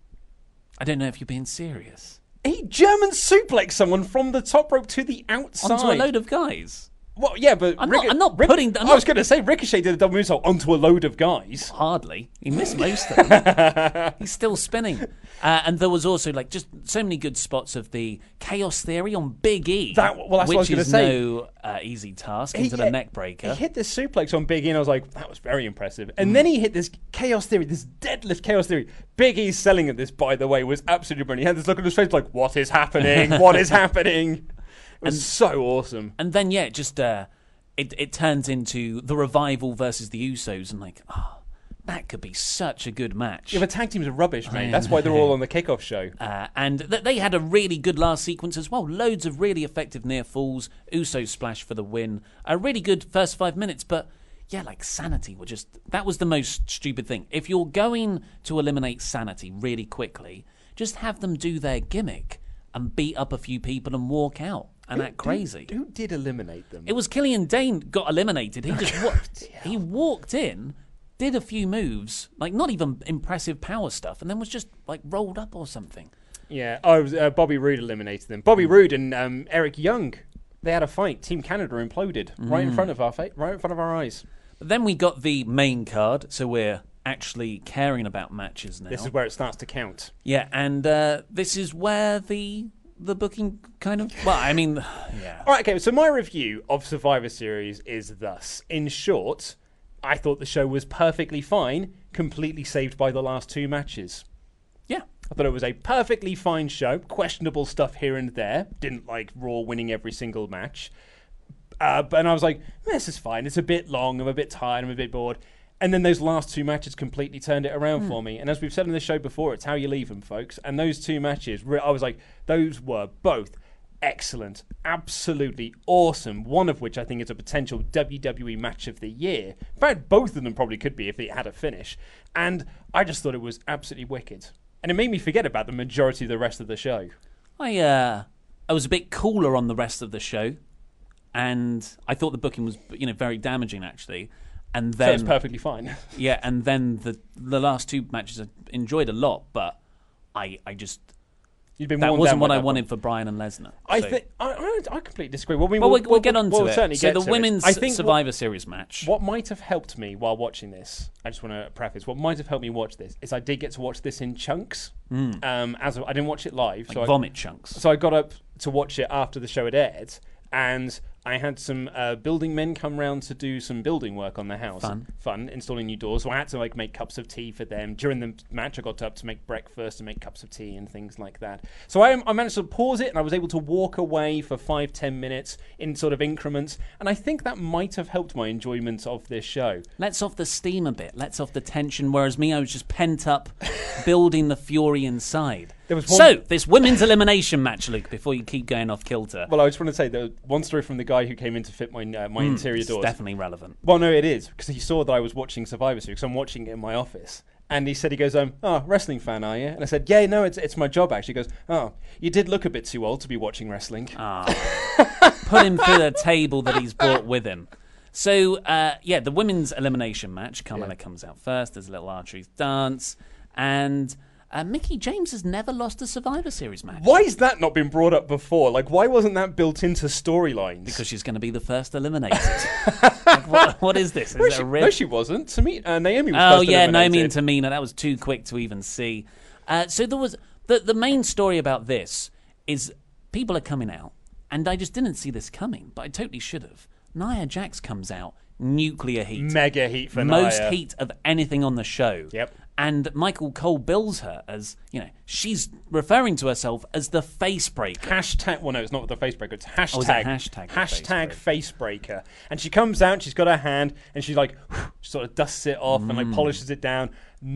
I don't know if you're being serious.
He German suplexed someone from the top rope to the outside.
Onto a load of guys.
Well, yeah, but
I'm
Rico-
not- I'm not
Ric-
putting- I'm
I was
not-
going to say Ricochet did a double moonsault onto a load of guys.
Hardly. He missed most of them. He's still spinning. Uh, and there was also like just so many good spots of the Chaos Theory on Big E.
That- well, that's
which
what I was gonna
is
say.
no uh, easy task
He-
into the neck breaker.
He hit this suplex on Big E, and I was like, that was very impressive. And then he hit this Chaos Theory, this deadlift Chaos Theory. Big E's selling at this, by the way, was absolutely brilliant. He had this look on his face like, what is happening? What is happening? It was
And-
so awesome.
And then yeah, just uh, it it turns into the Revival versus the Usos, and like, oh, that could be such a good match.
Yeah, but tag teams are rubbish, mate.
I
That's why they're all on the kickoff show.
Uh, and th- they had a really good last sequence as well. Loads of really effective near falls. Uso splash for the win. A really good first five minutes, but yeah, like Sanity were just... That was the most stupid thing. If you're going to eliminate Sanity really quickly, just have them do their gimmick and beat up a few people and walk out and act crazy.
Who, who did eliminate them?
It was Killian Dane got eliminated. He just wa- he walked in, did a few moves, like not even impressive power stuff, and then was just like rolled up or something.
Yeah, oh, it was, uh, Bobby Roode eliminated them. Bobby Roode and um, Eric Young, they had a fight. Team Canada imploded right in front of our fa- right in front of our eyes.
But then we got the main card, so we're actually caring about matches now.
This is where it starts to count.
Yeah, and uh, this is where the the booking kind of... Well, I mean, yeah.
All right, okay, so my review of Survivor Series is thus. In short, I thought the show was perfectly fine, completely saved by the last two matches.
Yeah.
I thought it was a perfectly fine show, questionable stuff here and there. Didn't like Raw winning every single match. Uh, but, and I was like, this is fine. It's a bit long. I'm a bit tired. I'm a bit bored. And then those last two matches completely turned it around
Hmm.
for me. And as we've said on this show before, it's how you leave them, folks. And those two matches, re- I was like, those were both excellent, absolutely awesome. One of which I think is a potential W W E match of the year. In fact, both of them probably could be if it had a finish. And I just thought it was absolutely wicked. And it made me forget about the majority of the rest of the show.
I, uh, I was a bit cooler on the rest of the show, and I thought the booking was, you know, very damaging, actually. And
So
then
it's perfectly fine.
Yeah, and then the the last two matches I enjoyed a lot, but I I just
You've been
that
worn
wasn't
down
what
by
I
that
wanted
one.
for Bryan and Lesnar.
I
So-
think I, I, I completely disagree. Well, we,
Well,
we'll,
we'll, we'll get on to
we'll
it.
certainly
So
get
the
to it.
women's
I think
Survivor
what,
Series match.
What might have helped me while watching this, I just want to preface, what might have helped me watch this is I did get to watch this in chunks.
Mm.
Um, as I didn't watch it live,
Like
so I-
vomit chunks.
So I got up to watch it after the show had aired, and I had some uh, building men come round to do some building work on the house.
Fun.
Fun, installing new doors. So I had to like make cups of tea for them. During the match, I got up to make breakfast and make cups of tea and things like that. So I, I managed to pause it, and I was able to walk away for five, ten minutes in sort of increments. And I think that might have helped my enjoyment of this show.
Let's off the steam a bit. Let's off the tension. Whereas me, I was just pent up, building the fury inside.
There was one-
So this women's elimination match, Luke. Before you keep going off kilter,
Well, I just want to say the one story from the guy who came in to fit my uh, my
Mm,
interior
it's
doors.
definitely relevant.
Well, no, it is because he saw that I was watching Survivor Series. I'm watching it in my office, and he said, "He goes, um, oh, wrestling fan, are you?" And I said, "Yeah, no, it's it's my job actually." He goes, "Oh, you did look a bit too old to be watching wrestling."
Ah, put him through the table that he's brought with him. So, uh, yeah, the women's elimination match, Carmella
Yeah.
comes out first. There's a little archery dance. And uh, Mickie James has never lost a Survivor Series match.
Why has that not been brought up before? Like, why wasn't that built into storylines?
Because she's going to be the first eliminated. Like, what, what is this? Is
no,
it
she,
a rib?
no, she wasn't. Tami- uh, Naomi was
Oh,
first
yeah,
eliminated.
Naomi and Tamina. That was too quick to even see. Uh, so there was... The, the main story about this is people are coming out, and I just didn't see this coming, but I totally should have. Nia Jax comes out, nuclear heat.
Mega heat for
Most
Nia.
heat of anything on the show.
Yep.
And Michael Cole bills her as, you know, she's referring to herself as the face breaker.
Hashtag, well, no, it's not the face breaker. It's hashtag.
Oh, is it hashtag the
hashtag
face
face breaker. And she comes out, she's got her hand, and she like sort of dusts it off and
Mm.
like polishes it down.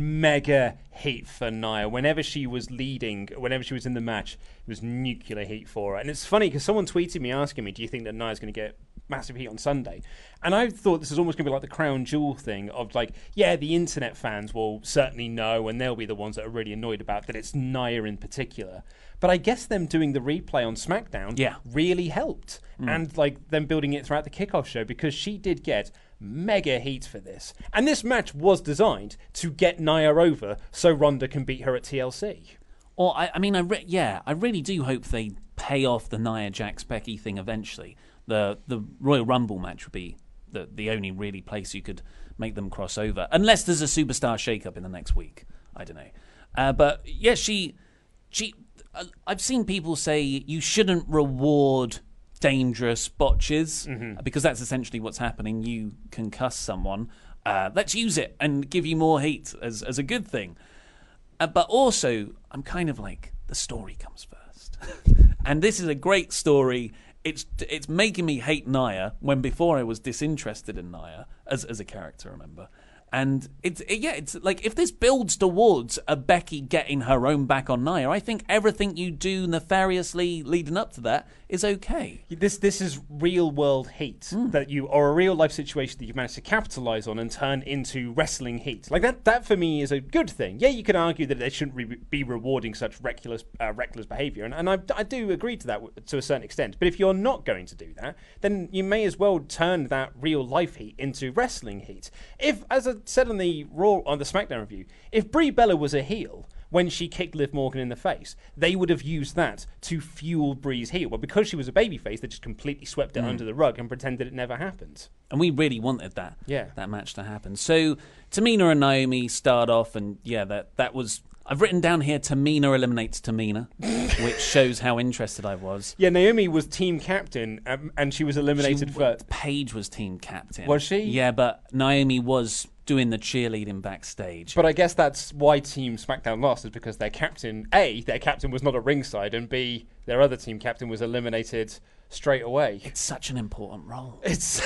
Mega heat for Nia. Whenever she was leading, whenever she was in the match, it was nuclear heat for her. And it's funny because someone tweeted me asking me, "Do you think that Nia's going to get massive heat on Sunday?" And I thought this was almost going to be like the crown jewel thing of like, yeah, the internet fans will certainly know, and they'll be the ones that are really annoyed about that it's Nia in particular. But I guess them doing the replay on SmackDown
Yeah.
really helped.
Mm.
And like them building it throughout the kickoff show, because she did get mega heat for this. And this match was designed to get Nia over so Ronda can beat her at T L C.
Or, I, I mean, I re- yeah, I really do hope they pay off the Nia Jax Becky thing eventually. The the Royal Rumble match would be the, the only really place you could make them cross over. Unless there's a superstar shakeup in the next week. I don't know. Uh, but, yeah, she... she. Uh, I've seen people say you shouldn't reward dangerous botches
Mhm.
because that's essentially what's happening. You concuss someone. Uh, let's use it and give you more heat as, as a good thing. Uh, but also, I'm kind of like, the story comes first. And this is a great story. It's it's making me hate Nia when before I was disinterested in Nia as as a character, remember? And it's it, yeah, it's like if this builds towards a Becky getting her own back on Nia, I think everything you do nefariously leading up to that is okay.
This this is real world heat that you or a real life situation that you've managed to capitalize on and turn into wrestling heat. Like that that for me is a good thing. Yeah, you can argue that they shouldn't re- be rewarding such reckless uh, reckless behavior, and, and I, I do agree to that w- to a certain extent. But if you're not going to do that, then you may as well turn that real life heat into wrestling heat. If, as I said on the Raw on the SmackDown review, if Brie Bella was a heel when she kicked Liv Morgan in the face, they would have used that to fuel Brie's heel. But because she was a babyface, they just completely swept it
Mm.
under the rug and pretended it never happened.
And we really wanted that
Yeah.
that match to happen. So Tamina and Naomi start off, and yeah, that that was. I've written down here Tamina eliminates Tamina, which shows how interested I was.
Yeah, Naomi was team captain, um, and she was eliminated
She-
for.
Paige was team captain.
Was she?
Yeah, but Naomi was doing the cheerleading backstage.
But I guess that's why Team SmackDown lost, is because their captain, A, their captain was not at ringside, and B, their other team captain was eliminated straight away.
It's such an important role.
It's.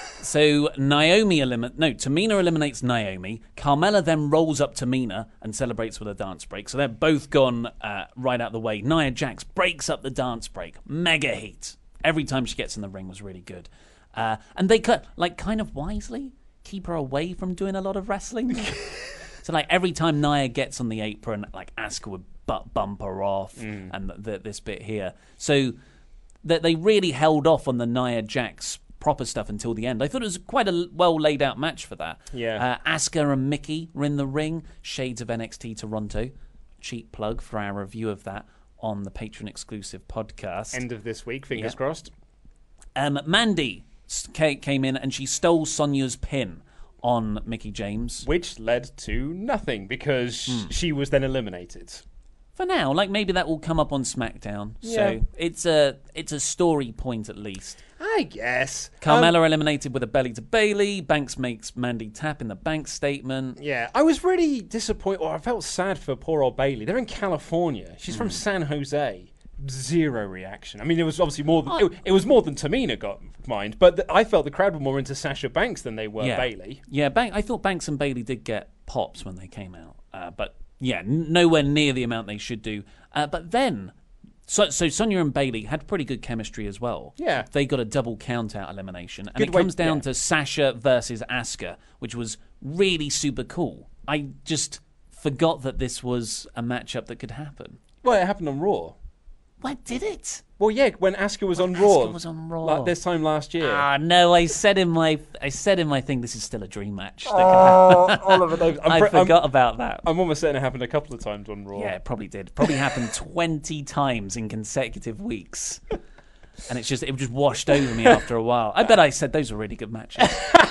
So Naomi eliminates... No, Tamina eliminates Naomi. Carmella then rolls up Tamina and celebrates with a dance break. So they're both gone uh, right out the way. Nia Jax breaks up the dance break. Mega heat. Every time she gets in the ring was really good. Uh, and they cut, like, kind of wisely keep her away from doing a lot of wrestling. So, like, every time Nia gets on the apron, like, Asuka would butt bump her off
Mm.
and th- th- this bit here. So that they really held off on the Nia Jax proper stuff until the end. I thought it was quite a well laid out match for that.
Yeah.
Uh, Asuka and Mickey were in the ring. Shades of N X T Toronto. Cheap plug for our review of that on the Patreon exclusive podcast.
End of this week, fingers
Yeah.
crossed.
Um, Mandy s- ca- came in and she stole Sonya's pin on Mickie James.
Which led to nothing, because
Hmm.
she was then eliminated.
For now, like maybe that will come up on SmackDown.
Yeah.
So it's a it's a story point at least.
I guess.
Carmella
Um,
eliminated with a belly to Bailey. Banks makes Mandy tap in the bank statement.
Yeah, I was really disappointed, or I felt sad for poor old Bailey. They're in California. She's from San Jose. Zero reaction. I mean, it was obviously more than it, it was more than Tamina got mind, but th- I felt the crowd were more into Sasha Banks than they were
yeah.
Bailey.
Yeah, Bank, I thought Banks and Bailey did get pops when they came out, uh, but yeah, n- nowhere near the amount they should do. Uh, but then, so so Sonya and Bailey had pretty good chemistry as well.
Yeah.
They got a double count out elimination, and
Good
it
way-
comes down
yeah.
to Sasha versus Asuka, which was really super cool. I just forgot that this was a matchup that could happen.
Well, it happened on Raw.
What did it?
Well, yeah, when Asuka was on
Asuka
Raw.
was on Raw.
Like this time last year.
Ah, no, I said in my I said in my thing, this is still a dream match. that
Oh,
could happen.
Oliver Davis. I'm
I
pre-
forgot
I'm-
about that.
I'm almost certain it happened a couple of times on Raw.
Yeah, it probably did. Probably happened twenty times in consecutive weeks. And it's just it just washed over me after a while. I bet I said those were really good matches.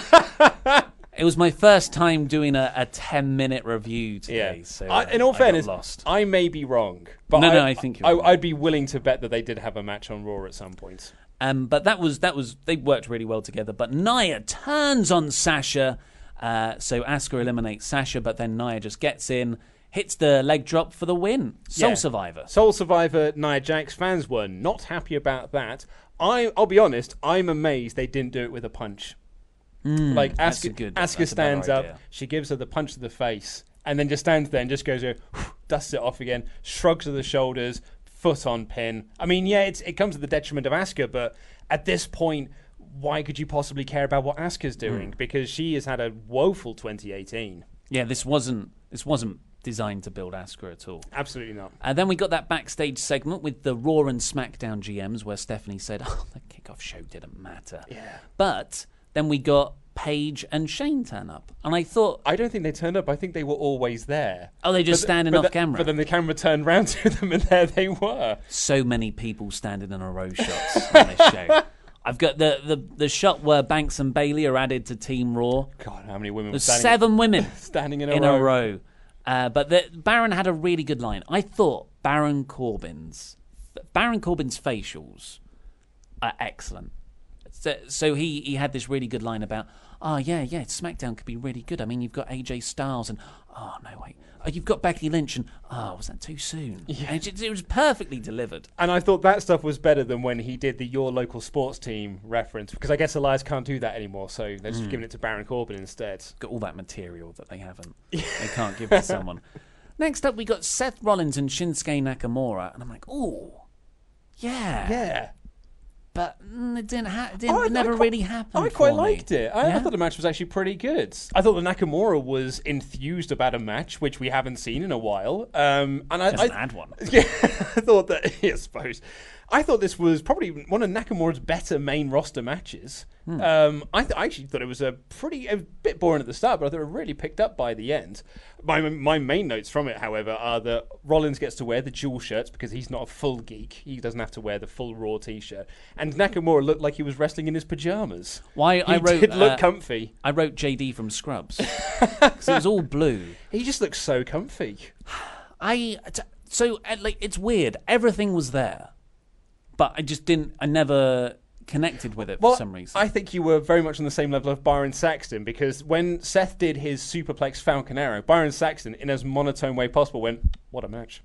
It was my first time doing a, a ten-minute review today.
Yeah.
So
I, in all
I
fairness,
got lost.
I may be wrong. But
No,
I,
no, I think you're
I,
right.
I'd be willing to bet that they did have a match on Raw at some point.
Um, but that was that was they worked really well together. But Nia turns on Sasha, uh, so Asuka eliminates Sasha, but then Nia just gets in, hits the leg drop for the win. Soul
Yeah.
Survivor.
Soul Survivor, Nia Jax fans were not happy about that. I, I'll be honest, I'm amazed they didn't do it with a punch.
Mm,
like
that's a
Asuka,
good-
Asuka
that's a better
stands up,
idea.
she gives her the punch to the face, and then just stands there and just goes, dusts it off again, shrugs of the shoulders, foot on pin. I mean, yeah, it's, it comes at the detriment of Asuka, but at this point, why could you possibly care about what Asuka's doing?
Mm.
Because she has had a woeful twenty eighteen.
Yeah, this wasn't this wasn't designed to build Asuka at all.
Absolutely not.
And then we got that backstage segment with the Raw and SmackDown G Ms where Stephanie said, oh, the kickoff show didn't matter.
Yeah.
But then we got Paige and Shane turn up. And I thought...
I don't think they turned up. I think they were always there.
Oh, they just
But-
standing
but
off
the-
camera?
But then the camera turned round to them and there they were.
So many people standing in a row shots on this show. I've got the, the, the shot where Banks and Bailey are added to Team Raw.
God, how many women were
There's
standing
seven women
standing in a
in
row.
a row. Uh, but the, Baron had a really good line. I thought Baron Corbin's Baron Corbin's facials are excellent. So, so he, he had this really good line about, oh, yeah, yeah, SmackDown could be really good. I mean, you've got A J Styles and, oh, no, wait. Oh, you've got Becky Lynch and, oh, was that too soon? Yeah. And it, it was perfectly delivered.
And I thought that stuff was better than when he did the Your Local Sports Team reference, because I guess Elias can't do that anymore, so they're just
Mm.
giving it to Baron Corbin instead.
Got all that material that they haven't. They can't give to someone. Next up, we got Seth Rollins and Shinsuke Nakamura. And I'm like, oh, yeah.
Yeah.
But mm, it didn't. Ha- it, didn't
Oh, I-
it never
I quite-
really happened.
I quite
for me.
liked it. I, I
Yeah?
thought the match was actually pretty good. I thought that Nakamura was enthused about a match, which we haven't seen in a while. Um, and I,
Hasn't
I
had one.
Yeah, I thought that. I suppose. I thought this was probably one of Nakamura's better main roster matches.
Hmm.
Um, I, th- I actually thought it was a pretty a bit boring at the start, but I thought it really picked up by the end. My my main notes from it, however, are that Rollins gets to wear the dual shirts because he's not a full geek. He doesn't have to wear the full Raw T-shirt, and Nakamura looked like he was wrestling in his pajamas.
Why
he
I wrote
did look
uh,
comfy.
I wrote J D from Scrubs because it was all blue.
He just looks so comfy.
I t- so uh, like it's weird. Everything was there, but I just didn't. I never connected with it
Well,
for some reason.
I think you were very much on the same level of Byron Saxton, because when Seth did his Superplex Falcon Arrow, Byron Saxton, in as monotone way possible, went, "What a match!"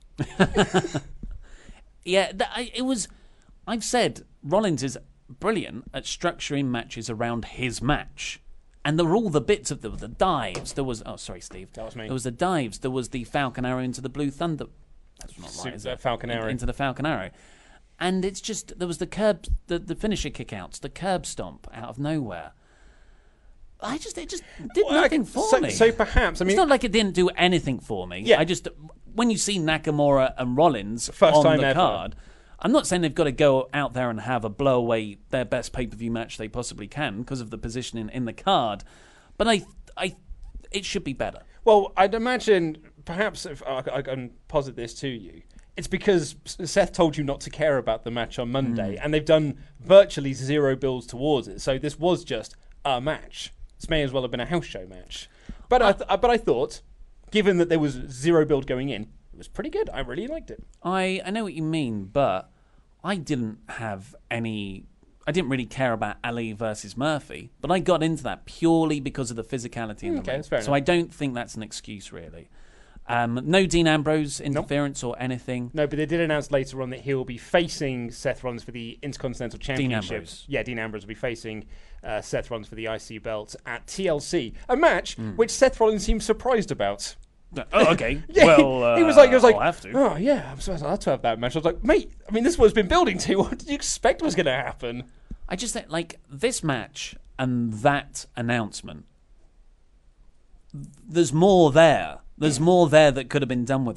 Yeah, th- I, it was. I've said Rollins is brilliant at structuring matches around his match, and there were all the bits of the, the dives. There was oh, sorry, Steve.
That was me.
There was the dives. There was the Falcon Arrow into the Blue Thunder. That's not
Super-
right, is it?
Falcon
In-
Arrow.
into the Falcon Arrow, and it's just there was the curb, the, the finisher kickouts, the curb stomp out of nowhere. I just it just did
Well,
nothing
okay,
for
so-
me.
so perhaps, I mean-
it's not like it didn't do anything for me.
Yeah.
I just when you see Nakamura and Rollins
First
on
time
the
ever.
card, I'm not saying they've got to go out there and have a blow away their best pay per view match they possibly can because of the positioning in the card, but I I it should be better.
Well, I'd imagine perhaps if I, I can posit this to you. It's because Seth told you not to care about the match on Monday,
Mm.
and they've done virtually zero builds towards it. So this was just a match. This may as well have been a house show match. But I, th- but I thought, given that there was zero build going in, it was pretty good. I really liked it.
I, I know what you mean, but I didn't have any... I didn't really care about Ali versus Murphy, but I got into that purely because of the physicality in the
Okay,
ring.
that's fair
So
enough.
I don't think that's an excuse, really. Um, no Dean Ambrose interference or anything.
No, but they did announce later on that he'll be facing Seth Rollins for the Intercontinental Championship.
Ambrose.
Yeah, Dean Ambrose will be facing uh, Seth Rollins for the I C belt at T L C, a match
Hmm.
which Seth Rollins seemed surprised about.
Oh, okay.
Yeah,
well, uh,
he was like, he was like,
I'll have to.
oh yeah, I'm supposed to have to have that match. I was like, mate, I mean, this is what it's been building to. What did you expect was going to happen?
I just think, like, this match and that announcement, there's more there. There's more there that could have been done with it.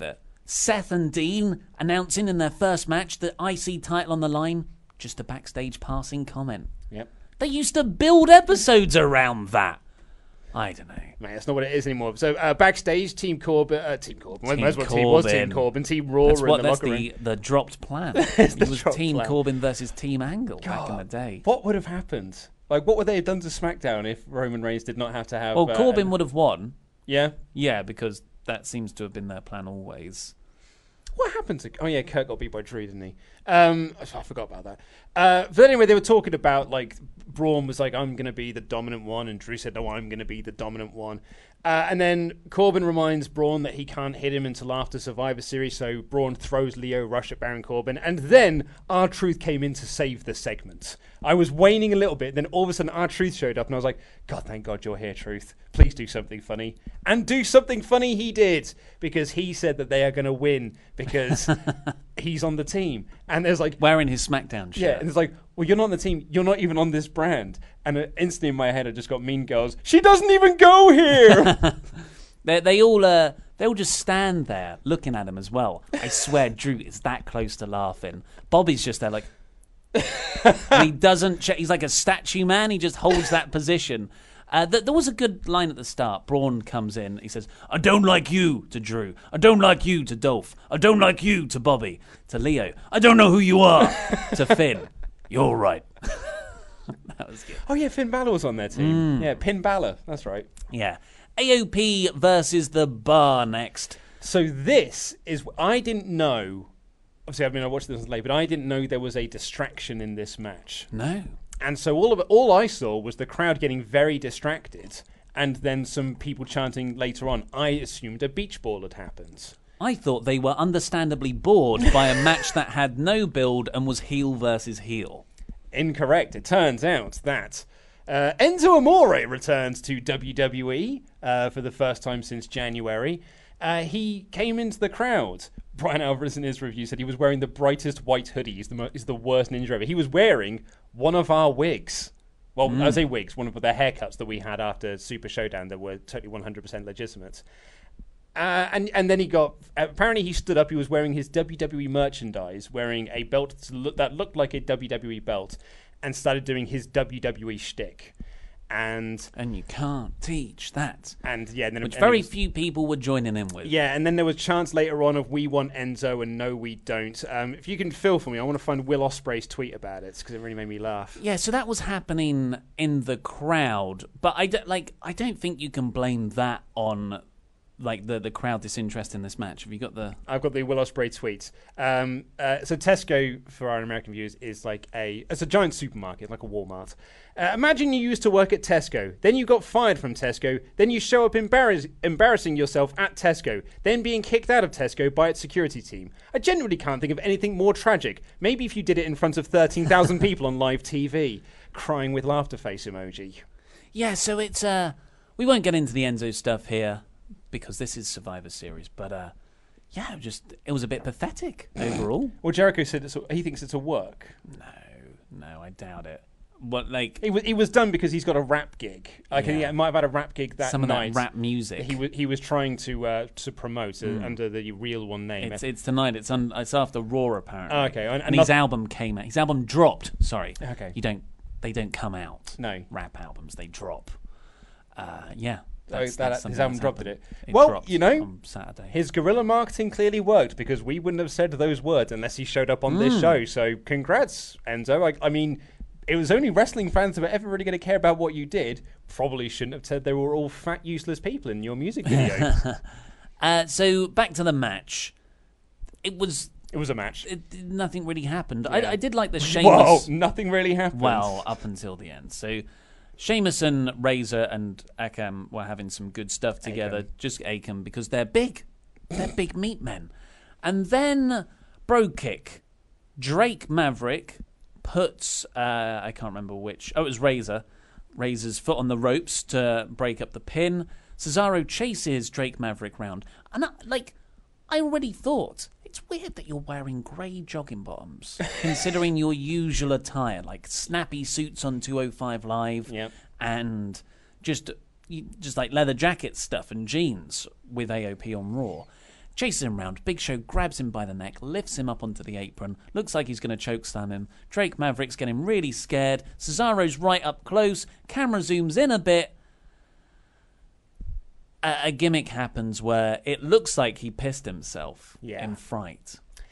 Seth and Dean announcing in their first match the I C title on the line. Just a backstage passing comment.
Yep.
They used to build episodes around that. I don't know.
Mate, that's not what it is anymore. So uh, backstage, Team Corbin, uh, Team Corbin.
Team
Might as well team was Team
Corbin.
Corbin, Team Raw
That's
in
what
the
that's
locker
the,
room.
the dropped plan.
It's
It
the
was
dropped
Team
plan.
Corbin versus Team Angle back in the day.
What would have happened? Like, what would they have done to SmackDown if Roman Reigns did not have to have?
Well,
uh,
Corbin
an-
would have won.
Yeah.
Yeah, because that seems to have been their plan always.
What happened to? Oh yeah, Kurt got beat by Drew, didn't he? Um, I forgot about that. Uh, but anyway, they were talking about like Braun was like, "I'm going to be the dominant one," and Drew said, "No, I'm going to be the dominant one." Uh, and then Corbin reminds Braun that he can't hit him until after Survivor Series, so Braun throws Leo Rush at Baron Corbin, and then R-Truth came in to save the segment. I was waning a little bit, then all of a sudden R-Truth showed up, and I was like, God, thank God you're here, Truth. Please do something funny. And do something funny he did, because he said that they are going to win, because he's on the team. And there's like...
Wearing his SmackDown shirt.
Yeah, and it's like, well, you're not on the team. You're not even on this brand. And uh, instantly in my head, I just got Mean Girls. She doesn't even go here!
they, they all uh, they all just stand there looking at him as well. I swear Drew is that close to laughing. Bobby's just there like... and he doesn't... Ch- he's like a statue man. He just holds that position. Uh, th- there was a good line at the start. Braun comes in. He says, I don't like you to Drew. I don't like you to Dolph. I don't like you to Bobby. To Leo. I don't know who you are. To Finn. You're right. That was good.
Oh, yeah, Finn Balor was on their team.
Mm.
Yeah, Pin Balor. That's right.
Yeah. A O P versus The Bar next.
So this is... I didn't know... Obviously, I mean, I watched this late, but I didn't know there was a distraction in this match.
No.
And so all of it, all I saw was the crowd getting very distracted, and then some people chanting later on. I assumed a beach ball had happened.
I thought they were understandably bored by a match that had no build and was heel versus heel.
Incorrect. It turns out that uh, Enzo Amore returns to W W E uh, for the first time since January. Uh, he came into the crowd. Brian Alvarez in his review said he was wearing the brightest white hoodie. He's the, mo- he's the worst ninja ever. He was wearing one of our wigs. Well,
Mm.
I say wigs, one of the haircuts that we had after Super Showdown that were totally one hundred percent legitimate. Uh, and, and then he got... Apparently he stood up, he was wearing his W W E merchandise, wearing a belt to look, that looked like a W W E belt, and started doing his W W E shtick. And
and you can't teach that.
And yeah, and then
which
and
very
was,
few people were joining in with.
Yeah, and then there was chants later on of "We want Enzo" and "No, we don't." Um, if you can fill for me, I want to find Will Ospreay's tweet about it because it really made me laugh.
Yeah, so that was happening in the crowd, but I don't, like I don't think you can blame that on like the the crowd disinterest in this match. Have you got the?
I've got the Will Ospreay tweet. Um, uh, so Tesco, for our American viewers, is like a it's a giant supermarket, like a Walmart. Uh, imagine you used to work at Tesco, then you got fired from Tesco, then you show up embarrass- embarrassing yourself at Tesco, then being kicked out of Tesco by its security team. I genuinely can't think of anything more tragic. Maybe if you did it in front of thirteen thousand people on live T V. Crying with laughter face emoji.
Yeah, so it's uh, we won't get into the Enzo stuff here because this is Survivor Series, but uh, yeah, it just it was a bit pathetic overall.
Well, Jericho said it's a, he thinks it's a work.
No, no, I doubt it. What like
it was? It was done because he's got a rap gig. Like
Yeah.
he might have had a rap gig that
some of
night.
that rap music.
He was he was trying to uh, to promote uh,
Mm.
under the real one name.
It's it's tonight. It's un, it's after Raw apparently.
Oh, okay, and,
and his album came out. His album dropped. Sorry.
Okay.
You don't. They don't come out.
No.
Rap albums. They drop. Uh, yeah.
Oh,
That's,
that,
that's
his
something
album
that's
dropped, did
happened.
it?
It
well,
dropped
you know,
on Saturday.
his guerrilla marketing clearly worked because we wouldn't have said those words unless he showed up on this
Mm.
show. So, congrats, Enzo. I, I mean, it was only wrestling fans that were ever really going to care about what you did. Probably shouldn't have said they were all fat, useless people in your music video.
uh, so back to the match. It was.
It was a match.
It, nothing really happened.
Yeah.
I, I did like the
Whoa,
Sheamus.
nothing really happened.
Well, up until the end. So Sheamus and Razor and Akam were having some good stuff together.
Akam.
Just Akam because they're big. They're big meat men. And then Bro Kick. Drake Maverick puts, uh, I can't remember which. Oh, it was Razor. Razor's foot on the ropes to break up the pin. Cesaro chases Drake Maverick round. And I, like, I already thought, it's weird that you're wearing grey jogging bottoms, considering your usual attire, like snappy suits on two oh five Live,
Yep.
and just you- just like leather jacket stuff and jeans with A O P on Raw. chases him round. Big Show grabs him by the neck, lifts him up onto the apron. Looks like he's going to chokeslam him. Drake Maverick's getting really scared. Cesaro's right up close. Camera zooms in a bit. A, a gimmick happens where it looks like he pissed himself
yeah.
in fright.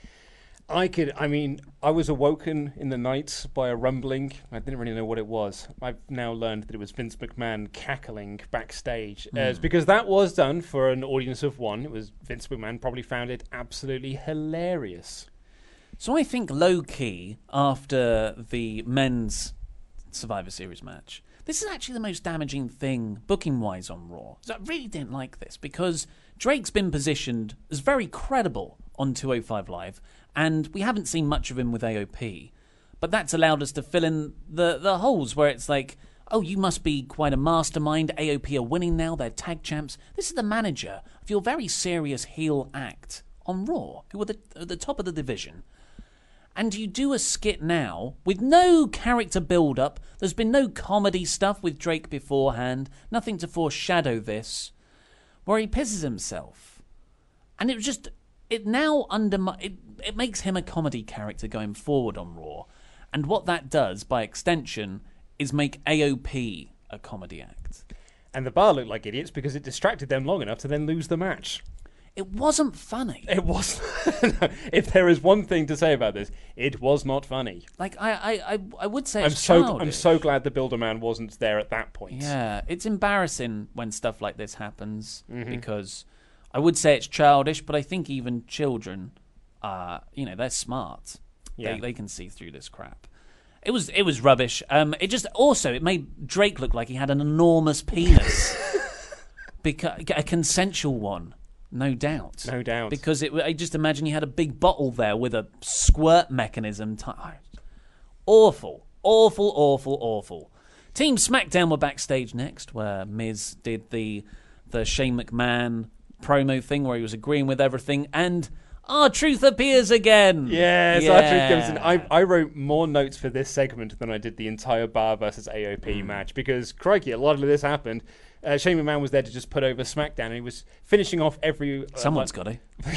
I could, I mean, I was awoken in the night by a rumbling. I didn't really know what it was. I've now learned that it was Vince McMahon cackling backstage. Mm. Uh, it's because that was done for an audience of one. It was Vince McMahon probably found it absolutely hilarious.
So I think low-key, after the men's Survivor Series match, this is actually the most damaging thing, booking-wise, on Raw. So I really didn't like this, because Drake's been positioned as very credible on two oh five Live, and we haven't seen much of him with A O P. But that's allowed us to fill in the, the holes where it's like, oh, you must be quite a mastermind. A O P are winning now. They're tag champs. This is the manager of your very serious heel act on Raw, who are the, at the top of the division. And you do a skit now with no character build-up. There's been no comedy stuff with Drake beforehand. Nothing to foreshadow this. Where he pisses himself. And it was just... It now undermi- it, it makes him a comedy character going forward on Raw. And what that does, by extension, is make A O P a comedy act.
And the Bar looked like idiots because it distracted them long enough to then lose the match.
It wasn't funny.
It was. If there is one thing to say about this, it was not funny.
Like I, I, I, I would say
I'm
it's
so
childish.
I'm so glad the Builder Man wasn't there at that point.
Yeah, it's embarrassing when stuff like this happens
mm-hmm.
because I would say it's childish, but I think even children, uh, you know, they're smart.
Yeah.
They, they can see through this crap. It was it was rubbish. Um, it just also it made Drake look like he had an enormous penis, because a consensual one. No doubt.
No doubt.
Because it, I just imagine you had a big bottle there with a squirt mechanism. T- awful. Awful, awful, awful. Team SmackDown were backstage next, where Miz did the the Shane McMahon promo thing where he was agreeing with everything, and R-Truth appears again.
Yes,
yeah.
R-Truth comes in. I, I wrote more notes for this segment than I did the entire Bar versus A O P mm. match, because, crikey, a lot of this happened. Uh, Shane McMahon was there to just put over SmackDown, and he was finishing off every... Uh,
Someone's got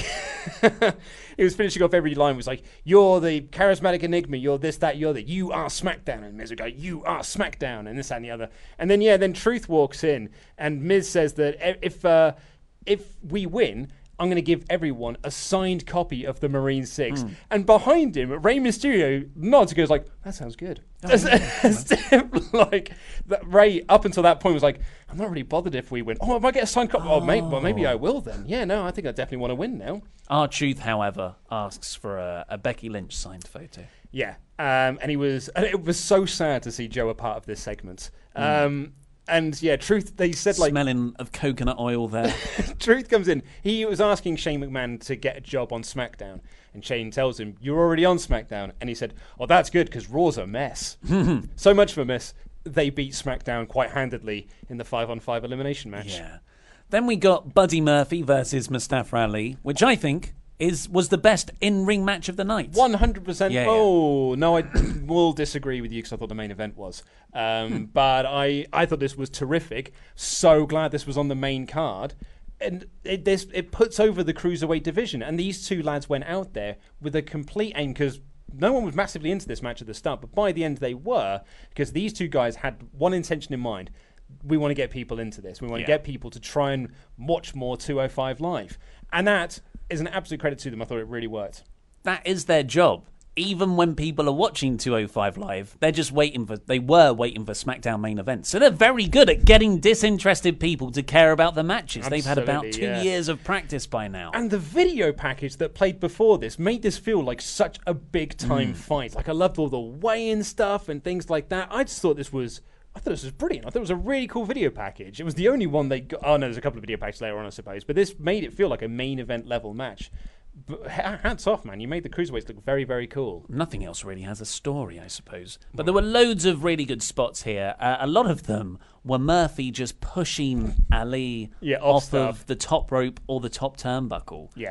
to. He was finishing off every line. It was like, you're the charismatic enigma, you're this, that, you're that, you are SmackDown. And Miz would go, you are SmackDown, and this, that, and the other. And then, yeah, then Truth walks in, and Miz says that if uh, if we win... I'm going to give everyone a signed copy of the Marine Six. Mm. And behind him, Rey Mysterio nods and goes like, that sounds good. Oh, yeah. Like, that Rey, up until that point, was like, I'm not really bothered if we win. Oh, I might get a signed copy. Oh, oh maybe, well, maybe I will then. Yeah, no, I think I definitely want to win now.
R-Truth, however, asks for a, a Becky Lynch signed photo.
Yeah, um, and he was, and it was so sad to see Joe a part of this segment. Mm. Um, And yeah, Truth, they said like...
Smelling of coconut oil there.
Truth comes in. He was asking Shane McMahon to get a job on SmackDown. And Shane tells him, you're already on SmackDown. And he said, oh, that's good because Raw's a mess. So much of a mess, they beat SmackDown quite handedly in the five on five elimination match.
Yeah. Then we got Buddy Murphy versus Mustafa Ali, which I think... Is was the best in-ring match of the night.
one hundred percent.
Yeah,
oh, yeah. No, I will disagree with you because I thought the main event was. Um, but I, I thought this was terrific. So glad this was on the main card. And it, this, it puts over the Cruiserweight division. And these two lads went out there with a complete aim, because no one was massively into this match at the start, but by the end they were, because these two guys had one intention in mind. We want to get people into this. We want
yeah.
to get people to try and watch more two oh five Live. And that... is an absolute credit to them. I thought it really worked.
That is their job. Even when people are watching two oh five Live, they're just waiting for, they were waiting for SmackDown main events. So they're very good at getting disinterested people to care about the matches.
Absolutely,
They've had about two
yeah.
years of practice by now.
And the video package that played before this made this feel like such a big-time mm. fight. Like, I loved all the weigh-in stuff and things like that. I just thought this was... I thought this was brilliant. I thought it was a really cool video package. It was the only one they got... Oh, no, there's a couple of video packages later on, I suppose. But this made it feel like a main event level match. But hats off, man. You made the Cruiserweights look very, very cool.
Nothing else really has a story, I suppose. But there were loads of really good spots here. Uh, a lot of them were Murphy just pushing Ali
yeah, off,
off of the top rope or the top turnbuckle.
Yeah.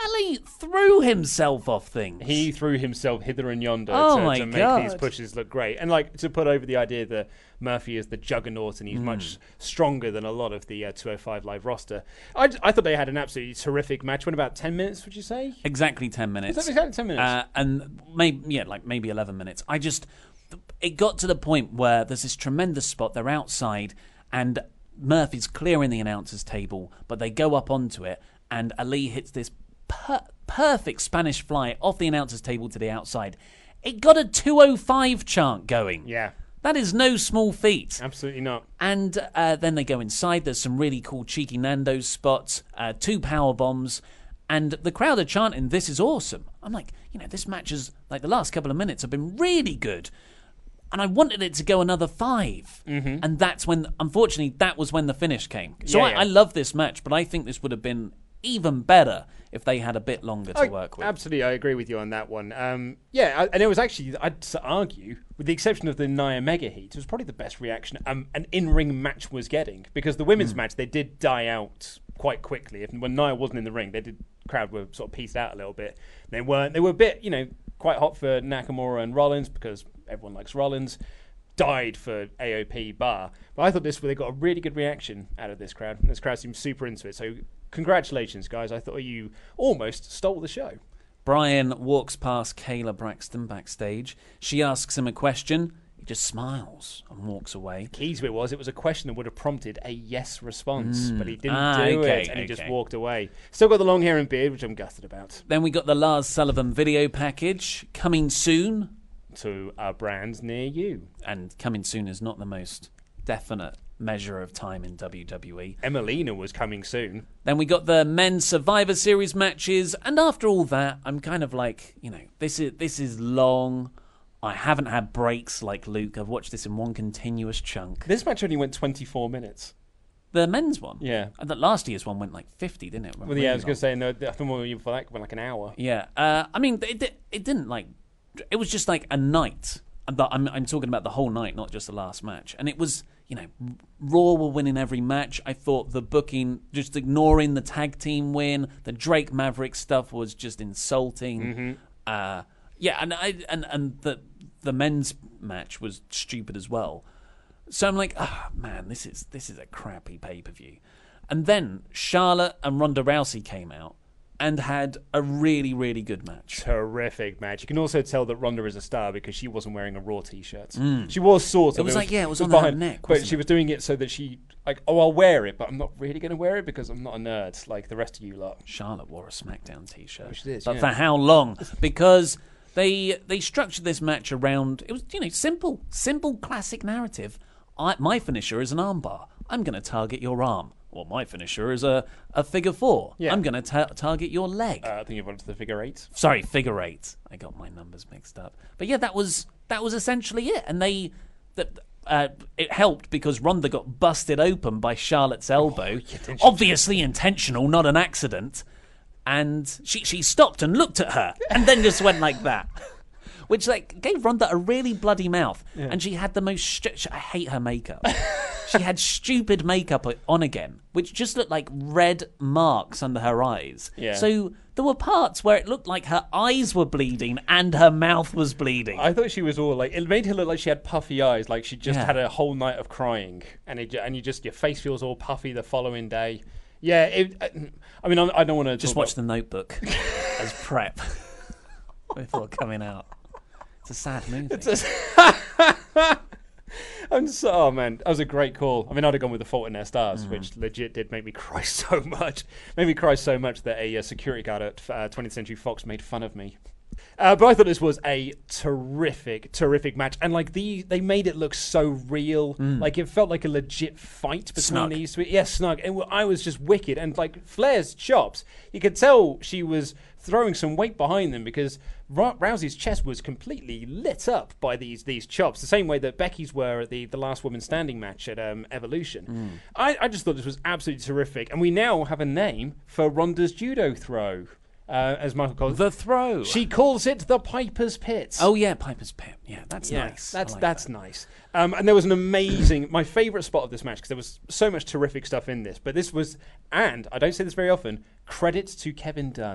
Ali threw himself off things.
He threw himself hither and yonder
oh
to,
my
to make
God.
these pushes look great. And like to put over the idea that Murphy is the juggernaut and he's mm. much stronger than a lot of the uh, two oh five Live roster. I, I thought they had an absolutely terrific match. Went about ten minutes, would you say?
Exactly ten minutes.
Exactly ten minutes.
Uh, and maybe, yeah, like maybe eleven minutes. I just, it got to the point where there's this tremendous spot. They're outside and Murphy's clearing the announcer's table, but they go up onto it and Ali hits this per- perfect Spanish fly off the announcer's table to the outside. It got a two oh five chant going.
Yeah.
That is no small feat.
Absolutely not.
And uh, then they go inside. There's some really cool cheeky Nando's spots, uh, two power bombs, and the crowd are chanting, "This is awesome." I'm like, you know, this match is, like the last couple of minutes have been really good. And I wanted it to go another five.
Mm-hmm.
And that's when, unfortunately, that was when the finish came. So
yeah,
I,
yeah.
I love this match, but I think this would have been even better if they had a bit longer to
I,
work with.
Absolutely, I agree with you on that one. Um, yeah, I, and it was actually, I'd argue, with the exception of the Nia Mega Heat, it was probably the best reaction um, an in-ring match was getting. Because the women's mm. match, they did die out quite quickly. If, when Nia wasn't in the ring, they did, crowd were sort of pieced out a little bit. They weren't, they were a bit, you know, quite hot for Nakamura and Rollins because everyone likes Rollins. Died for A O P bar. But I thought this, they got a really good reaction out of this crowd. This crowd seemed super into it. So congratulations, guys. I thought you almost stole the show.
Brian walks past Kayla Braxton backstage. She asks him a question. He just smiles and walks away.
The key to it was it was a question that would have prompted a yes response,
Mm.
but he didn't
Ah,
do
okay,
it, and he
okay.
just walked away. Still got the long hair and beard, which I'm gutted about.
Then we got the Lars Sullivan video package coming soon.
To our brands near you.
And coming soon is not the most definite measure of time in W W E.
Emelina was coming soon.
Then we got the men's Survivor Series matches, and after all that, I'm kind of like, you know, this is this is long. I haven't had breaks like Luke. I've watched this in one continuous chunk.
This match only went twenty-four minutes.
The men's one?
Yeah.
And the last year's one went like fifty, didn't it?
Well,
Really
yeah, I was going to
long.
say, no, I think one even for that went like an hour.
Yeah. Uh, I mean, it, it, it didn't like... It was just like a night. I'm, I'm talking about the whole night, not just the last match. And it was, you know, Raw were winning every match. I thought the booking, just ignoring the tag team win, the Drake Maverick stuff was just insulting.
Mm-hmm.
Uh, yeah, and I and and the the men's match was stupid as well. So I'm like, oh, man, this is this is a crappy pay per view. And then Charlotte and Ronda Rousey came out and had a really, really good match.
Terrific match. You can also tell that Ronda is a star because she wasn't wearing a Raw t-shirt. Mm. She was sort of.
It was like, yeah, it was on
behind,
her neck,
But
wasn't
she
it?
was doing it so that she, like, oh, I'll wear it, but I'm not really going to wear it because I'm not a nerd like the rest of you lot.
Charlotte wore a SmackDown t-shirt.
Which it is,
But
yeah.
for how long? Because they they structured this match around, it was, you know, simple, simple classic narrative. I, my finisher is an armbar. I'm going to target your arm. Well, my finisher is a, a figure four.
Yeah.
I'm going to ta- target your leg.
Uh, I think you've gone to the figure eight.
Sorry, figure eight. I got my numbers mixed up. But yeah, that was that was essentially it. And they that uh, it helped because Ronda got busted open by Charlotte's elbow.
yeah,
Obviously intentional, not an accident. And she she stopped and looked at her and then just went like that. Which like gave Ronda a really bloody mouth.
Yeah.
And she had the most stu- I hate her makeup. She had stupid makeup on again, which just looked like red marks under her eyes.
Yeah.
So there were parts where it looked like her eyes were bleeding and her mouth was bleeding.
I thought she was all like, it made her look like she had puffy eyes, like she just
Yeah.
had a whole night of crying, and it, and you just your face feels all puffy the following day. Yeah, it, I mean, I don't want to
Just watch The Notebook as prep before coming out. It's a sad movie.
It's a I'm so, oh man, that was a great call. I mean, I'd have gone with The Fault in Their Stars,
Mm.
which legit did make me cry so much. Made me cry so much that a uh, security guard at uh, twentieth Century Fox made fun of me. Uh, but I thought this was a terrific, terrific match, and like the they made it look so real. Like it felt like a legit fight between
Snug.
these three. Yeah, snug. And w- I was just wicked, and like Flair's chops, you could tell she was throwing some weight behind them because Ra- Rousey's chest was completely lit up by these these chops, the same way that Becky's were at the, the last woman standing match at um, Evolution. I, I just thought this was absolutely terrific, and we now have a name for Ronda's judo throw. Uh, as Michael calls it.
The throw.
She calls it the Piper's Pit.
Oh yeah, Piper's Pit. Yeah, that's
Yeah,
nice.
That's
I like
that's
that.
nice. Um, and there was an amazing, my favourite spot of this match because there was so much terrific stuff in this. But this was, and I don't say this very often, credit to Kevin Dunn.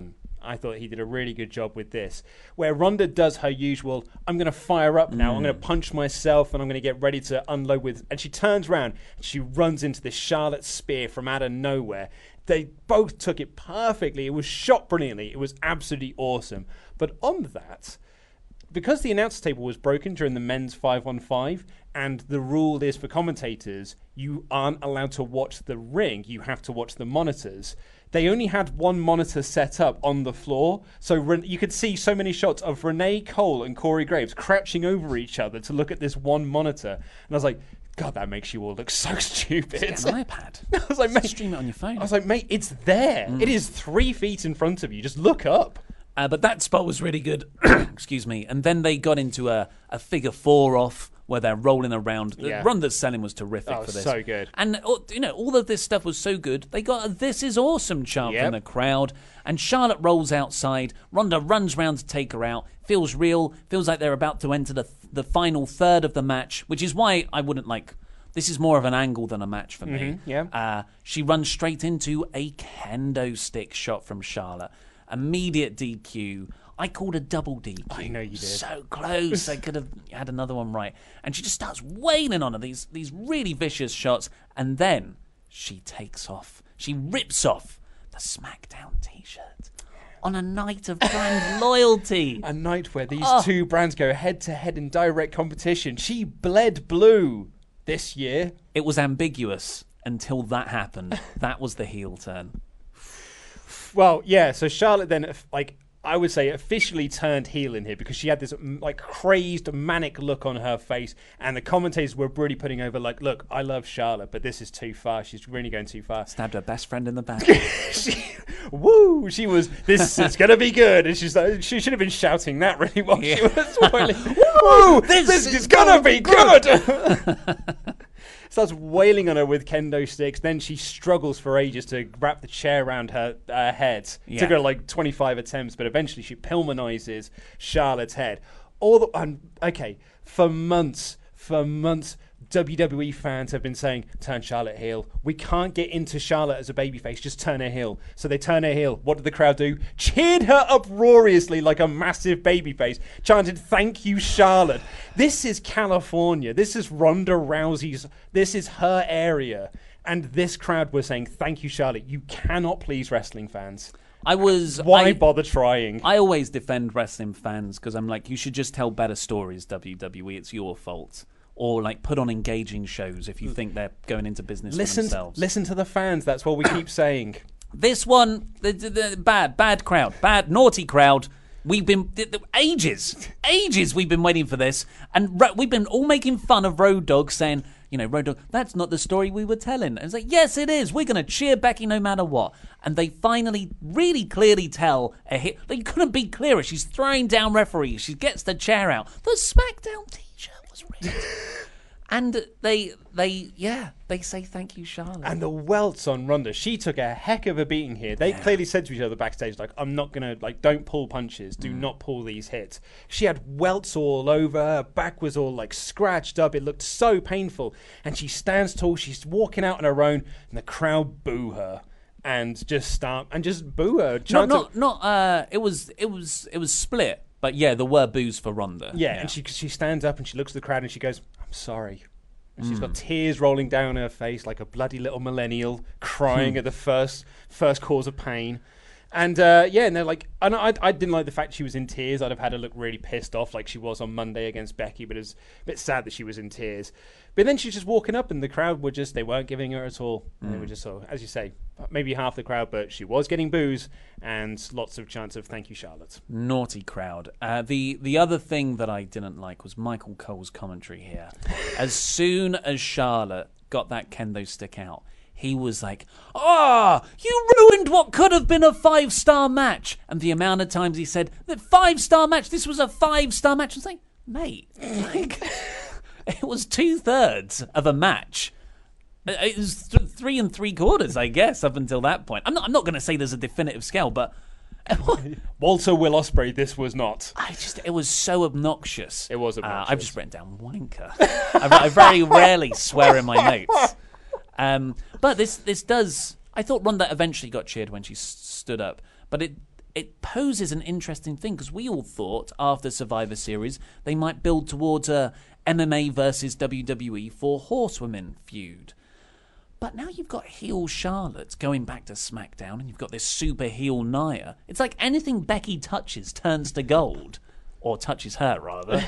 I thought he did a really good job with this. Where Ronda does her usual, I'm going to fire up now, mm. I'm going to punch myself, and I'm going to get ready to unload with... And she turns around, and she runs into this Charlotte spear from out of nowhere. They both took it perfectly. It was shot brilliantly. It was absolutely awesome. But on that... Because the announce table was broken during the men's five on five, and the rule is for commentators, you aren't allowed to watch the ring, you have to watch the monitors. They only had one monitor set up on the floor, so Re- you could see so many shots of Renee Cole and Corey Graves crouching over each other to look at this one monitor. And I was like, God, that makes you all look so stupid.
It's an iPad.
I was like, mate,
stream it on your phone.
I was like, mate, it's there. Mm. It is three feet in front of you. Just look up.
Uh, but that spot was really good. Excuse me. And then they got into a, a figure four off where they're rolling around. The
yeah.
run that's selling was terrific
oh,
for this.
So good.
And you know, all of this stuff was so good. They got a "This is awesome" chant
yep.
from the crowd. And Charlotte rolls outside. Ronda runs round to take her out. Feels real. Feels like they're about to enter the the final third of the match, which is why I wouldn't like. This is more of an angle than a match for me.
Mm-hmm, yeah.
Uh, she runs straight into a kendo stick shot from Charlotte. Immediate D Q. I called a double D Q.
I know you did.
So close. I could have had another one right. And she just starts wailing on her, these, these really vicious shots. And then she takes off. She rips off the SmackDown T-shirt on a night of brand loyalty.
A night where these
oh.
two brands go head-to-head in direct competition. She bled blue this year.
It was ambiguous until that happened. That was the heel turn.
Well, yeah, so Charlotte then, like, I would say officially turned heel in here because she had this, like, crazed, manic look on her face, and the commentators were really putting over, like, look, I love Charlotte, but this is too far. She's really going too far.
Stabbed her best friend in the back.
she, woo! She was, this is going to be good. And she's like, she should have been shouting that really while yeah. she was spoiling. Woo! This, this is, is going to be good! good. Starts wailing on her with kendo sticks. Then she struggles for ages to wrap the chair around her uh, head. Yeah. Took her like twenty-five attempts, but eventually she Pillmanizes Charlotte's head. All the um, okay for months, for months, W W E fans have been saying, turn Charlotte heel. We can't get into Charlotte as a babyface, just turn her heel. So they turn her heel. What did the crowd do? Cheered her uproariously like a massive babyface. Chanted, thank you, Charlotte. This is California. This is Ronda Rousey's, this is her area. And this crowd was saying, thank you, Charlotte. You cannot please wrestling fans.
I was...
Why
I,
bother trying?
I always defend wrestling fans because I'm like, you should just tell better stories, W W E. It's your fault. Or like put on engaging shows if you think they're going into business
listen,
for themselves.
Listen to the fans. That's what we keep saying.
This one, the, the, the bad, bad crowd, bad, naughty crowd. We've been the, the, ages, ages. We've been waiting for this, and ro- we've been all making fun of Road Dogg, saying, you know, Road Dogg, that's not the story we were telling. And it's like, yes, it is. We're going to cheer Becky no matter what. And they finally, really clearly tell a hit. They couldn't be clearer. She's throwing down referees. She gets the chair out. The SmackDown T-shirt was ripped. And they, they, yeah, they say thank you, Charlotte.
And the welts on Ronda, she took a heck of a beating here. They yeah. clearly said to each other backstage, like, I'm not going to, like, don't pull punches. Do mm. not pull these hits. She had welts all over. Her back was all, like, scratched up. It looked so painful. And she stands tall. She's walking out on her own. And the crowd boo her. And just start, and just boo her.
Not, not, not, uh, it was, it was, it was split. But yeah, there were boos for Ronda.
Yeah, yeah, and she she stands up and she looks at the crowd and she goes, I'm sorry. And mm. she's got tears rolling down her face like a bloody little millennial crying at the first first cause of pain. And uh, yeah, and they're like, and I, I didn't like the fact she was in tears. I'd have had her look really pissed off like she was on Monday against Becky, but it was a bit sad that she was in tears. But then she's just walking up and the crowd were just, they weren't giving her at all. Mm. They were just sort of, as you say, maybe half the crowd, but she was getting boos and lots of chants of thank you, Charlotte.
Naughty crowd. Uh, the, the other thing that I didn't like was Michael Cole's commentary here. As soon as Charlotte got that kendo stick out, he was like, ah, oh, you ruined what could have been a five-star match. And the amount of times he said, that five-star match, this was a five-star match. I was like, mate, like, it was two-thirds of a match. It was th- three and three quarters, I guess, up until that point. I'm not, I'm not going to say there's a definitive scale, but...
Walter Will Ospreay, this was not.
I just, it was so obnoxious.
It was obnoxious.
Uh, I've just written down wanker. I, I very rarely swear in my notes. Um, but this this does... I thought Ronda eventually got cheered when she s- stood up, but it it poses an interesting thing because we all thought after Survivor Series they might build towards a M M A versus W W E for Horsewomen feud. But now you've got heel Charlotte going back to SmackDown and you've got this super heel Nia. It's like anything Becky touches turns to gold. Or touches her, rather.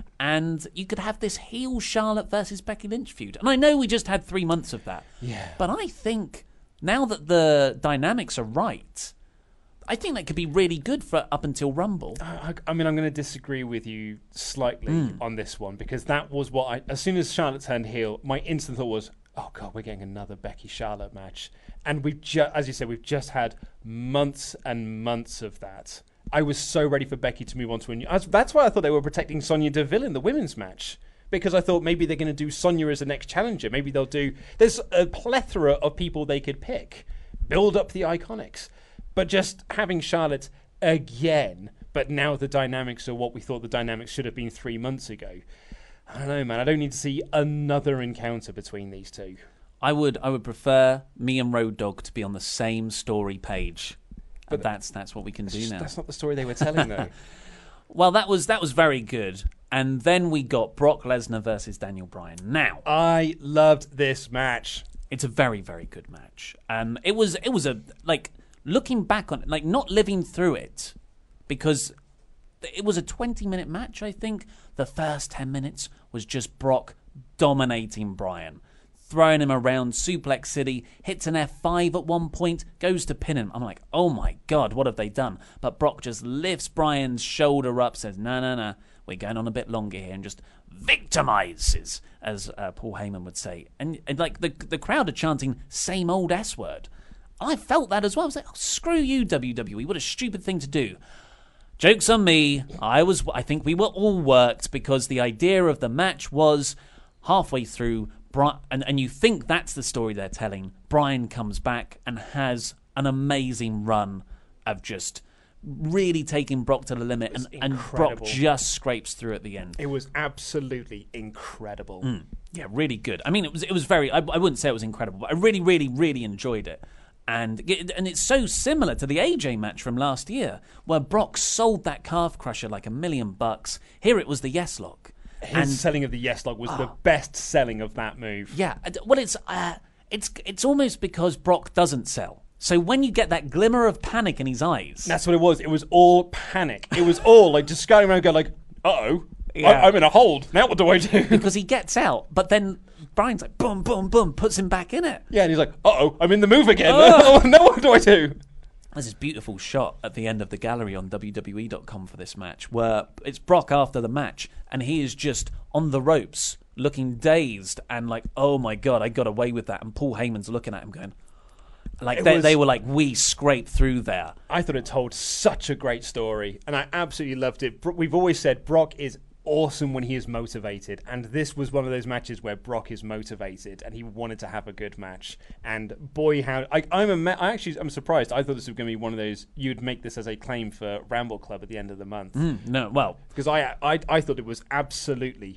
And you could have this heel Charlotte versus Becky Lynch feud. And I know we just had three months of that.
Yeah.
But I think now that the dynamics are right, I think that could be really good for up until Rumble.
I, I mean, I'm going to disagree with you slightly
Mm.
on this one because that was what I... As soon as Charlotte turned heel, my instant thought was, oh, God, we're getting another Becky-Charlotte match. And we've just, as you said, we've just had months and months of that. I was so ready for Becky to move on to a new... That's why I thought they were protecting Sonya Deville in the women's match. Because I thought maybe they're going to do Sonya as the next challenger. Maybe they'll do... There's a plethora of people they could pick. Build up the Iconics. But just having Charlotte again, but now the dynamics are what we thought the dynamics should have been three months ago. I don't know, man. I don't need to see another encounter between these two.
I would I would prefer me and Road Dogg to be on the same story page. But and that's that's what we can do
just,
now.
That's not the story they were telling, though.
Well, that was that was very good. And then we got Brock Lesnar versus Daniel Bryan. Now,
I loved this match.
It's a very, very good match. Um, it was it was a like looking back on it, like not living through it, because it was a twenty minute match. I think the first ten minutes was just Brock dominating Bryan, throwing him around Suplex City, hits an F five at one point, goes to pin him. I'm like, oh my God, what have they done? But Brock just lifts Bryan's shoulder up, says, no, no, no, we're going on a bit longer here, and just victimizes, as uh, Paul Heyman would say. And, and like the the crowd are chanting, same old S word. I felt that as well. I was like, oh, screw you, W W E, what a stupid thing to do. Joke's on me. I was. I think we were all worked because the idea of the match was halfway through, and, and you think that's the story they're telling. Bryan comes back and has an amazing run of just really taking Brock to the limit, and, and Brock just scrapes through at the end.
It was absolutely incredible.
Mm. Yeah, really good. I mean, it was it was very. I, I wouldn't say it was incredible, but I really, really, really enjoyed it. And and it's so similar to the A J match from last year, where Brock sold that calf crusher like a million bucks. Here it was the Yes Lock.
His
and,
selling of the Yes Lock was
oh,
the best selling of that move.
Yeah, well, it's uh, it's it's almost because Brock doesn't sell. So when you get that glimmer of panic in his eyes,
that's what it was. It was all panic. It was all like just going around, and go like, "Uh oh,
yeah.
I'm in a hold. Now what do I do?"
Because he gets out, but then Bryan's like, boom, boom, boom, puts him back in it.
Yeah, and he's like, uh oh, I'm in the move again. Oh. Now what do I do?
There's this beautiful shot at the end of the gallery on W W E dot com for this match, where it's Brock after the match, and he is just on the ropes, looking dazed, and like, oh my God, I got away with that. And Paul Heyman's looking at him going, like they, was, they were like, we scraped through there.
I thought it told such a great story, and I absolutely loved it. We've always said Brock is awesome when he is motivated, and this was one of those matches where Brock is motivated and he wanted to have a good match. And boy, how I, I'm a, I actually I'm surprised. I thought this was going to be one of those you'd make this as a claim for Ramble Club at the end of the month.
Mm, no, well,
because I, I I thought it was absolutely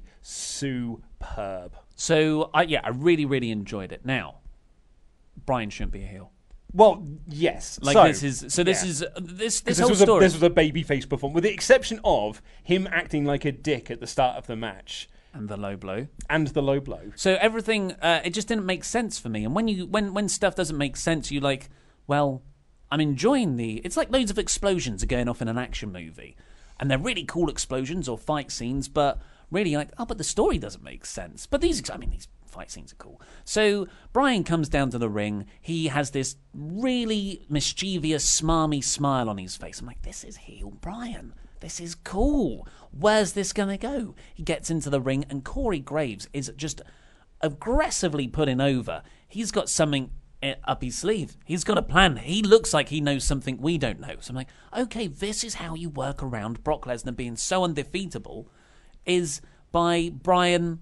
superb.
So I yeah, I really really enjoyed it. Now, Bryan shouldn't be a heel.
Well, yes.
Like
so,
this is so. This
yeah.
is uh, this this,
this
whole
was
story.
A, this was a babyface performance, with the exception of him acting like a dick at the start of the match
and the low blow
and the low blow.
So everything, uh, it just didn't make sense for me. And when you when when stuff doesn't make sense, you like, well, I'm enjoying the. It's like loads of explosions are going off in an action movie, and they're really cool explosions or fight scenes, but really like, oh, but the story doesn't make sense. But these, I mean, these. Fight scenes are cool. So Bryan comes down to the ring. He has this really mischievous, smarmy smile on his face. I'm like, this is heel Bryan. This is cool. Where's this going to go? He gets into the ring, and Corey Graves is just aggressively putting over. He's got something up his sleeve. He's got a plan. He looks like he knows something we don't know. So I'm like, okay, this is how you work around Brock Lesnar being so undefeatable, is by Bryan...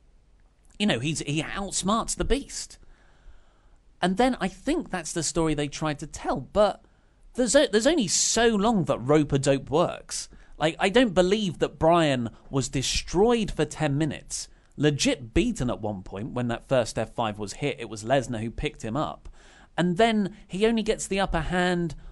You know, he's he outsmarts the beast. And then I think that's the story they tried to tell. But there's a, there's only so long that rope-a-dope works. Like, I don't believe that Bryan was destroyed for ten minutes. Legit beaten at one point when that first F five was hit. It was Lesnar who picked him up. And then he only gets the upper hand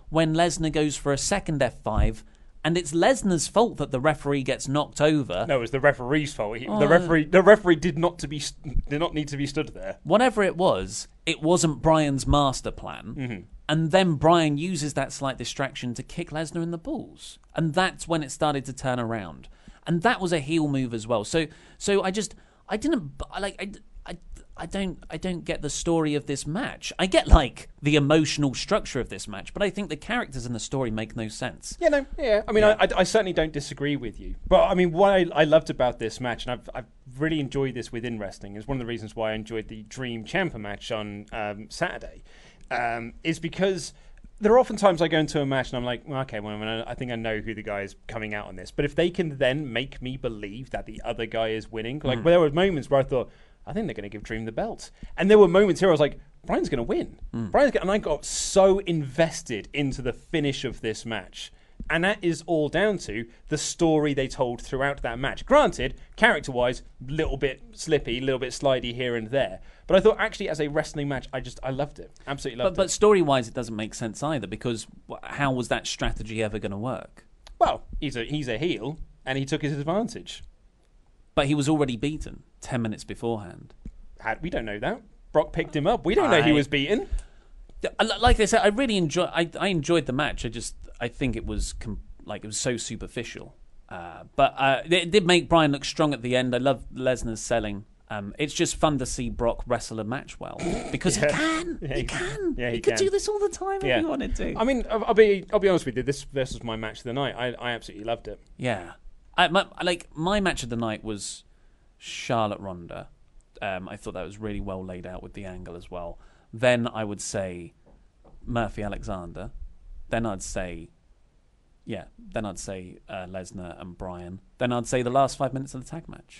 when Lesnar goes for a second F five, and it's Lesnar's fault that the referee gets knocked over.
No, it was the referee's fault. He,
Oh.
The referee, the referee did not to be did not need to be stood there.
Whatever it was, it wasn't Bryan's master plan.
Mm-hmm.
And then Bryan uses that slight distraction to kick Lesnar in the balls. And that's when it started to turn around. And that was a heel move as well. So so I just, I didn't, I like, I, I, I don't, I don't get the story of this match. I get, like, the emotional structure of this match, but I think the characters in the story make no sense.
Yeah, no, yeah. I mean,
Yeah.
I, I, I certainly don't disagree with you. But, I mean, what I, I loved about this match, and I've, I've really enjoyed this within wrestling, is one of the reasons why I enjoyed the Dream Ciampa match on um, Saturday, um, is because there are often times I go into a match and I'm like, well, okay, well, I, mean, I think I know who the guy is coming out on this. But if they can then make me believe that the other guy is winning, like,
Mm.
there were moments where I thought, I think they're going to give Dream the belt. And there were moments here I was like, Bryan's going to win.
Mm.
Bryan's gonna, and I got so invested into the finish of this match. And that is all down to the story they told throughout that match. Granted, character-wise, a little bit slippy, a little bit slidey here and there. But I thought, actually, as a wrestling match, I just, I loved it. Absolutely loved
But, but
it.
story-wise, it doesn't make sense either, because wh- how was that strategy ever going to work?
Well, he's a, he's a heel, and he took his advantage.
But he was already beaten ten minutes beforehand.
Had, we don't know that. Brock picked him up. We don't know he
I-
was beaten.
Like I said, I really enjoy. I, I enjoyed the match. I just, I think it was com- like it was so superficial. Uh, but uh, it did make Bryan look strong at the end. I love Lesnar's selling. Um, it's just fun to see Brock wrestle a match well because
Yeah.
he can.
Yeah,
he
he-
can.
yeah,
he,
he
could
can.
do this all the time
Yeah.
if he wanted to.
I mean, I'll, I'll be, I'll be honest with you. This, this was my match of the night. I, I absolutely loved it.
Yeah, I, my, like my match of the night was Charlotte Ronda. Um, I thought that was really well laid out with the angle as well. Then I would say Murphy Alexander. Then I'd say, yeah. Then I'd say uh, Lesnar and Bryan. Then I'd say the last five minutes of the tag match.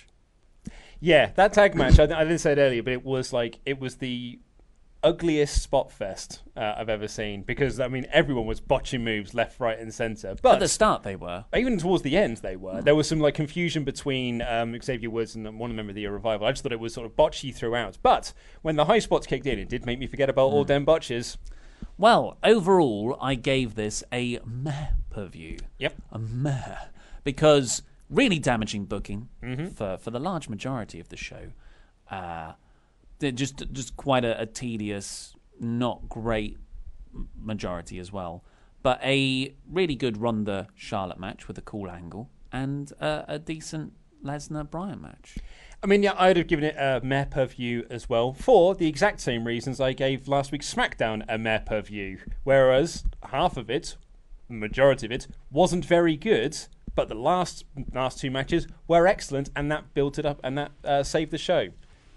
Yeah, that tag match, I, I didn't say it earlier, but it was like, it was the ugliest spot fest uh, I've ever seen, because, I mean, everyone was botching moves left, right, and centre. But
At the start, they were.
even towards the end, they were. There was some like confusion between um, Xavier Woods and one member of the Revival. I just thought it was sort of botchy throughout. But when the high spots kicked in, it did make me forget about all them botches.
Well, overall, I gave this a meh per view.
Yep.
A meh. Because really damaging booking
Mhm.
for, for the large majority of the show. Uh, they're just just quite a, a tedious, not great m- majority as well. But a really good Ronda Charlotte match with a cool angle and uh, a decent Lesnar Bryan match.
I mean, yeah, I'd have given it a meh per view as well, for the exact same reasons I gave last week's SmackDown a meh per view. Whereas half of it, majority of it, wasn't very good, but the last last two matches were excellent, and that built it up, and that uh, saved the show.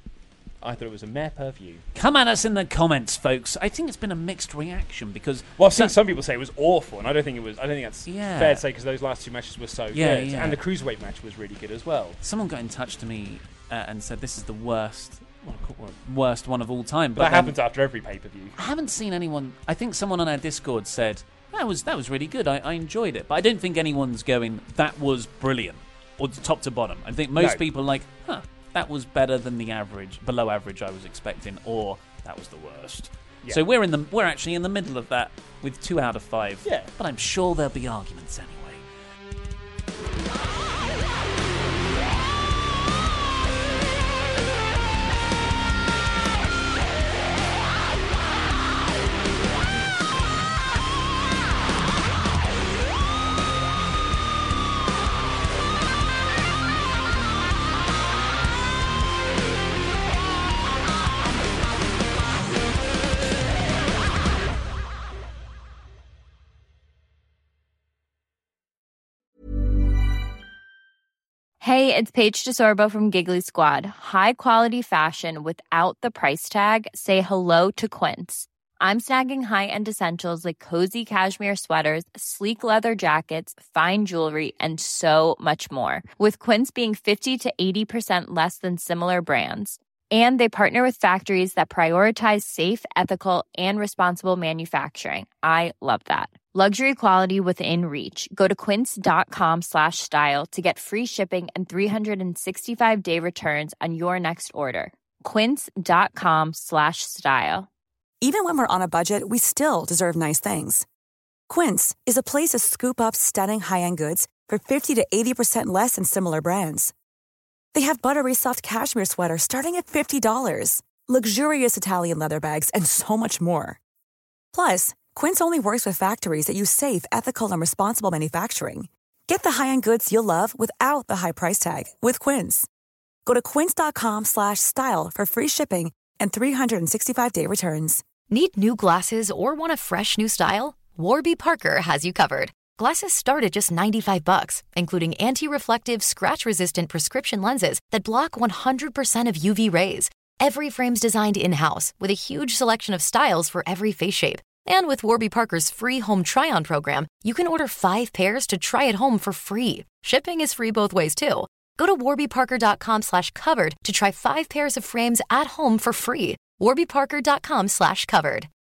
I thought it was a meh per view.
Come at us in the comments, folks. I think it's been a mixed reaction because...
Well, I've seen some people say it was awful, and I don't think it was. I don't think that's
Yeah.
fair to say, because those last two matches were so
Yeah,
good,
yeah.
and the cruiserweight match was really good as well.
Someone got in touch to me uh, and said this is the worst, worst one of all time.
But that
then-
happens after every pay per view.
I haven't seen anyone. I think someone on our Discord said that was that was really good. I, I enjoyed it, but I don't think anyone's going that was brilliant or top to bottom. I think most
No.
people are like, huh, that was better than the average, below average I was expecting, or that was the worst.
Yeah.
So we're in the we're actually in the middle of that with two out of five.
Yeah.
But I'm sure there'll be arguments anyway.
Hey, it's Paige DeSorbo from Giggly Squad. High quality fashion without the price tag. Say hello to Quince. I'm snagging high-end essentials like cozy cashmere sweaters, sleek leather jackets, fine jewelry, and so much more. With Quince being fifty to eighty percent less than similar brands. And they partner with factories that prioritize safe, ethical, and responsible manufacturing. I love that. Luxury quality within reach. Go to quince.com slash style to get free shipping and three sixty-five day returns on your next order. Quince.com slash style.
Even when we're on a budget, we still deserve nice things. Quince is a place to scoop up stunning high-end goods for fifty to eighty percent less than similar brands. They have buttery soft cashmere sweaters starting at fifty dollars, luxurious Italian leather bags, and so much more. Plus, Quince only works with factories that use safe, ethical, and responsible manufacturing. Get the high-end goods you'll love without the high price tag with Quince. Go to quince.com slash style for free shipping and three sixty-five day returns.
Need new glasses or want a fresh new style? Warby Parker has you covered. Glasses start at just ninety-five bucks, including anti-reflective, scratch-resistant prescription lenses that block one hundred percent of U V rays. Every frame's designed in-house with a huge selection of styles for every face shape. And with Warby Parker's free home try-on program, you can order five pairs to try at home for free. Shipping is free both ways, too. Go to warbyparker.com slash covered to try five pairs of frames at home for free. warbyparker.com slash covered.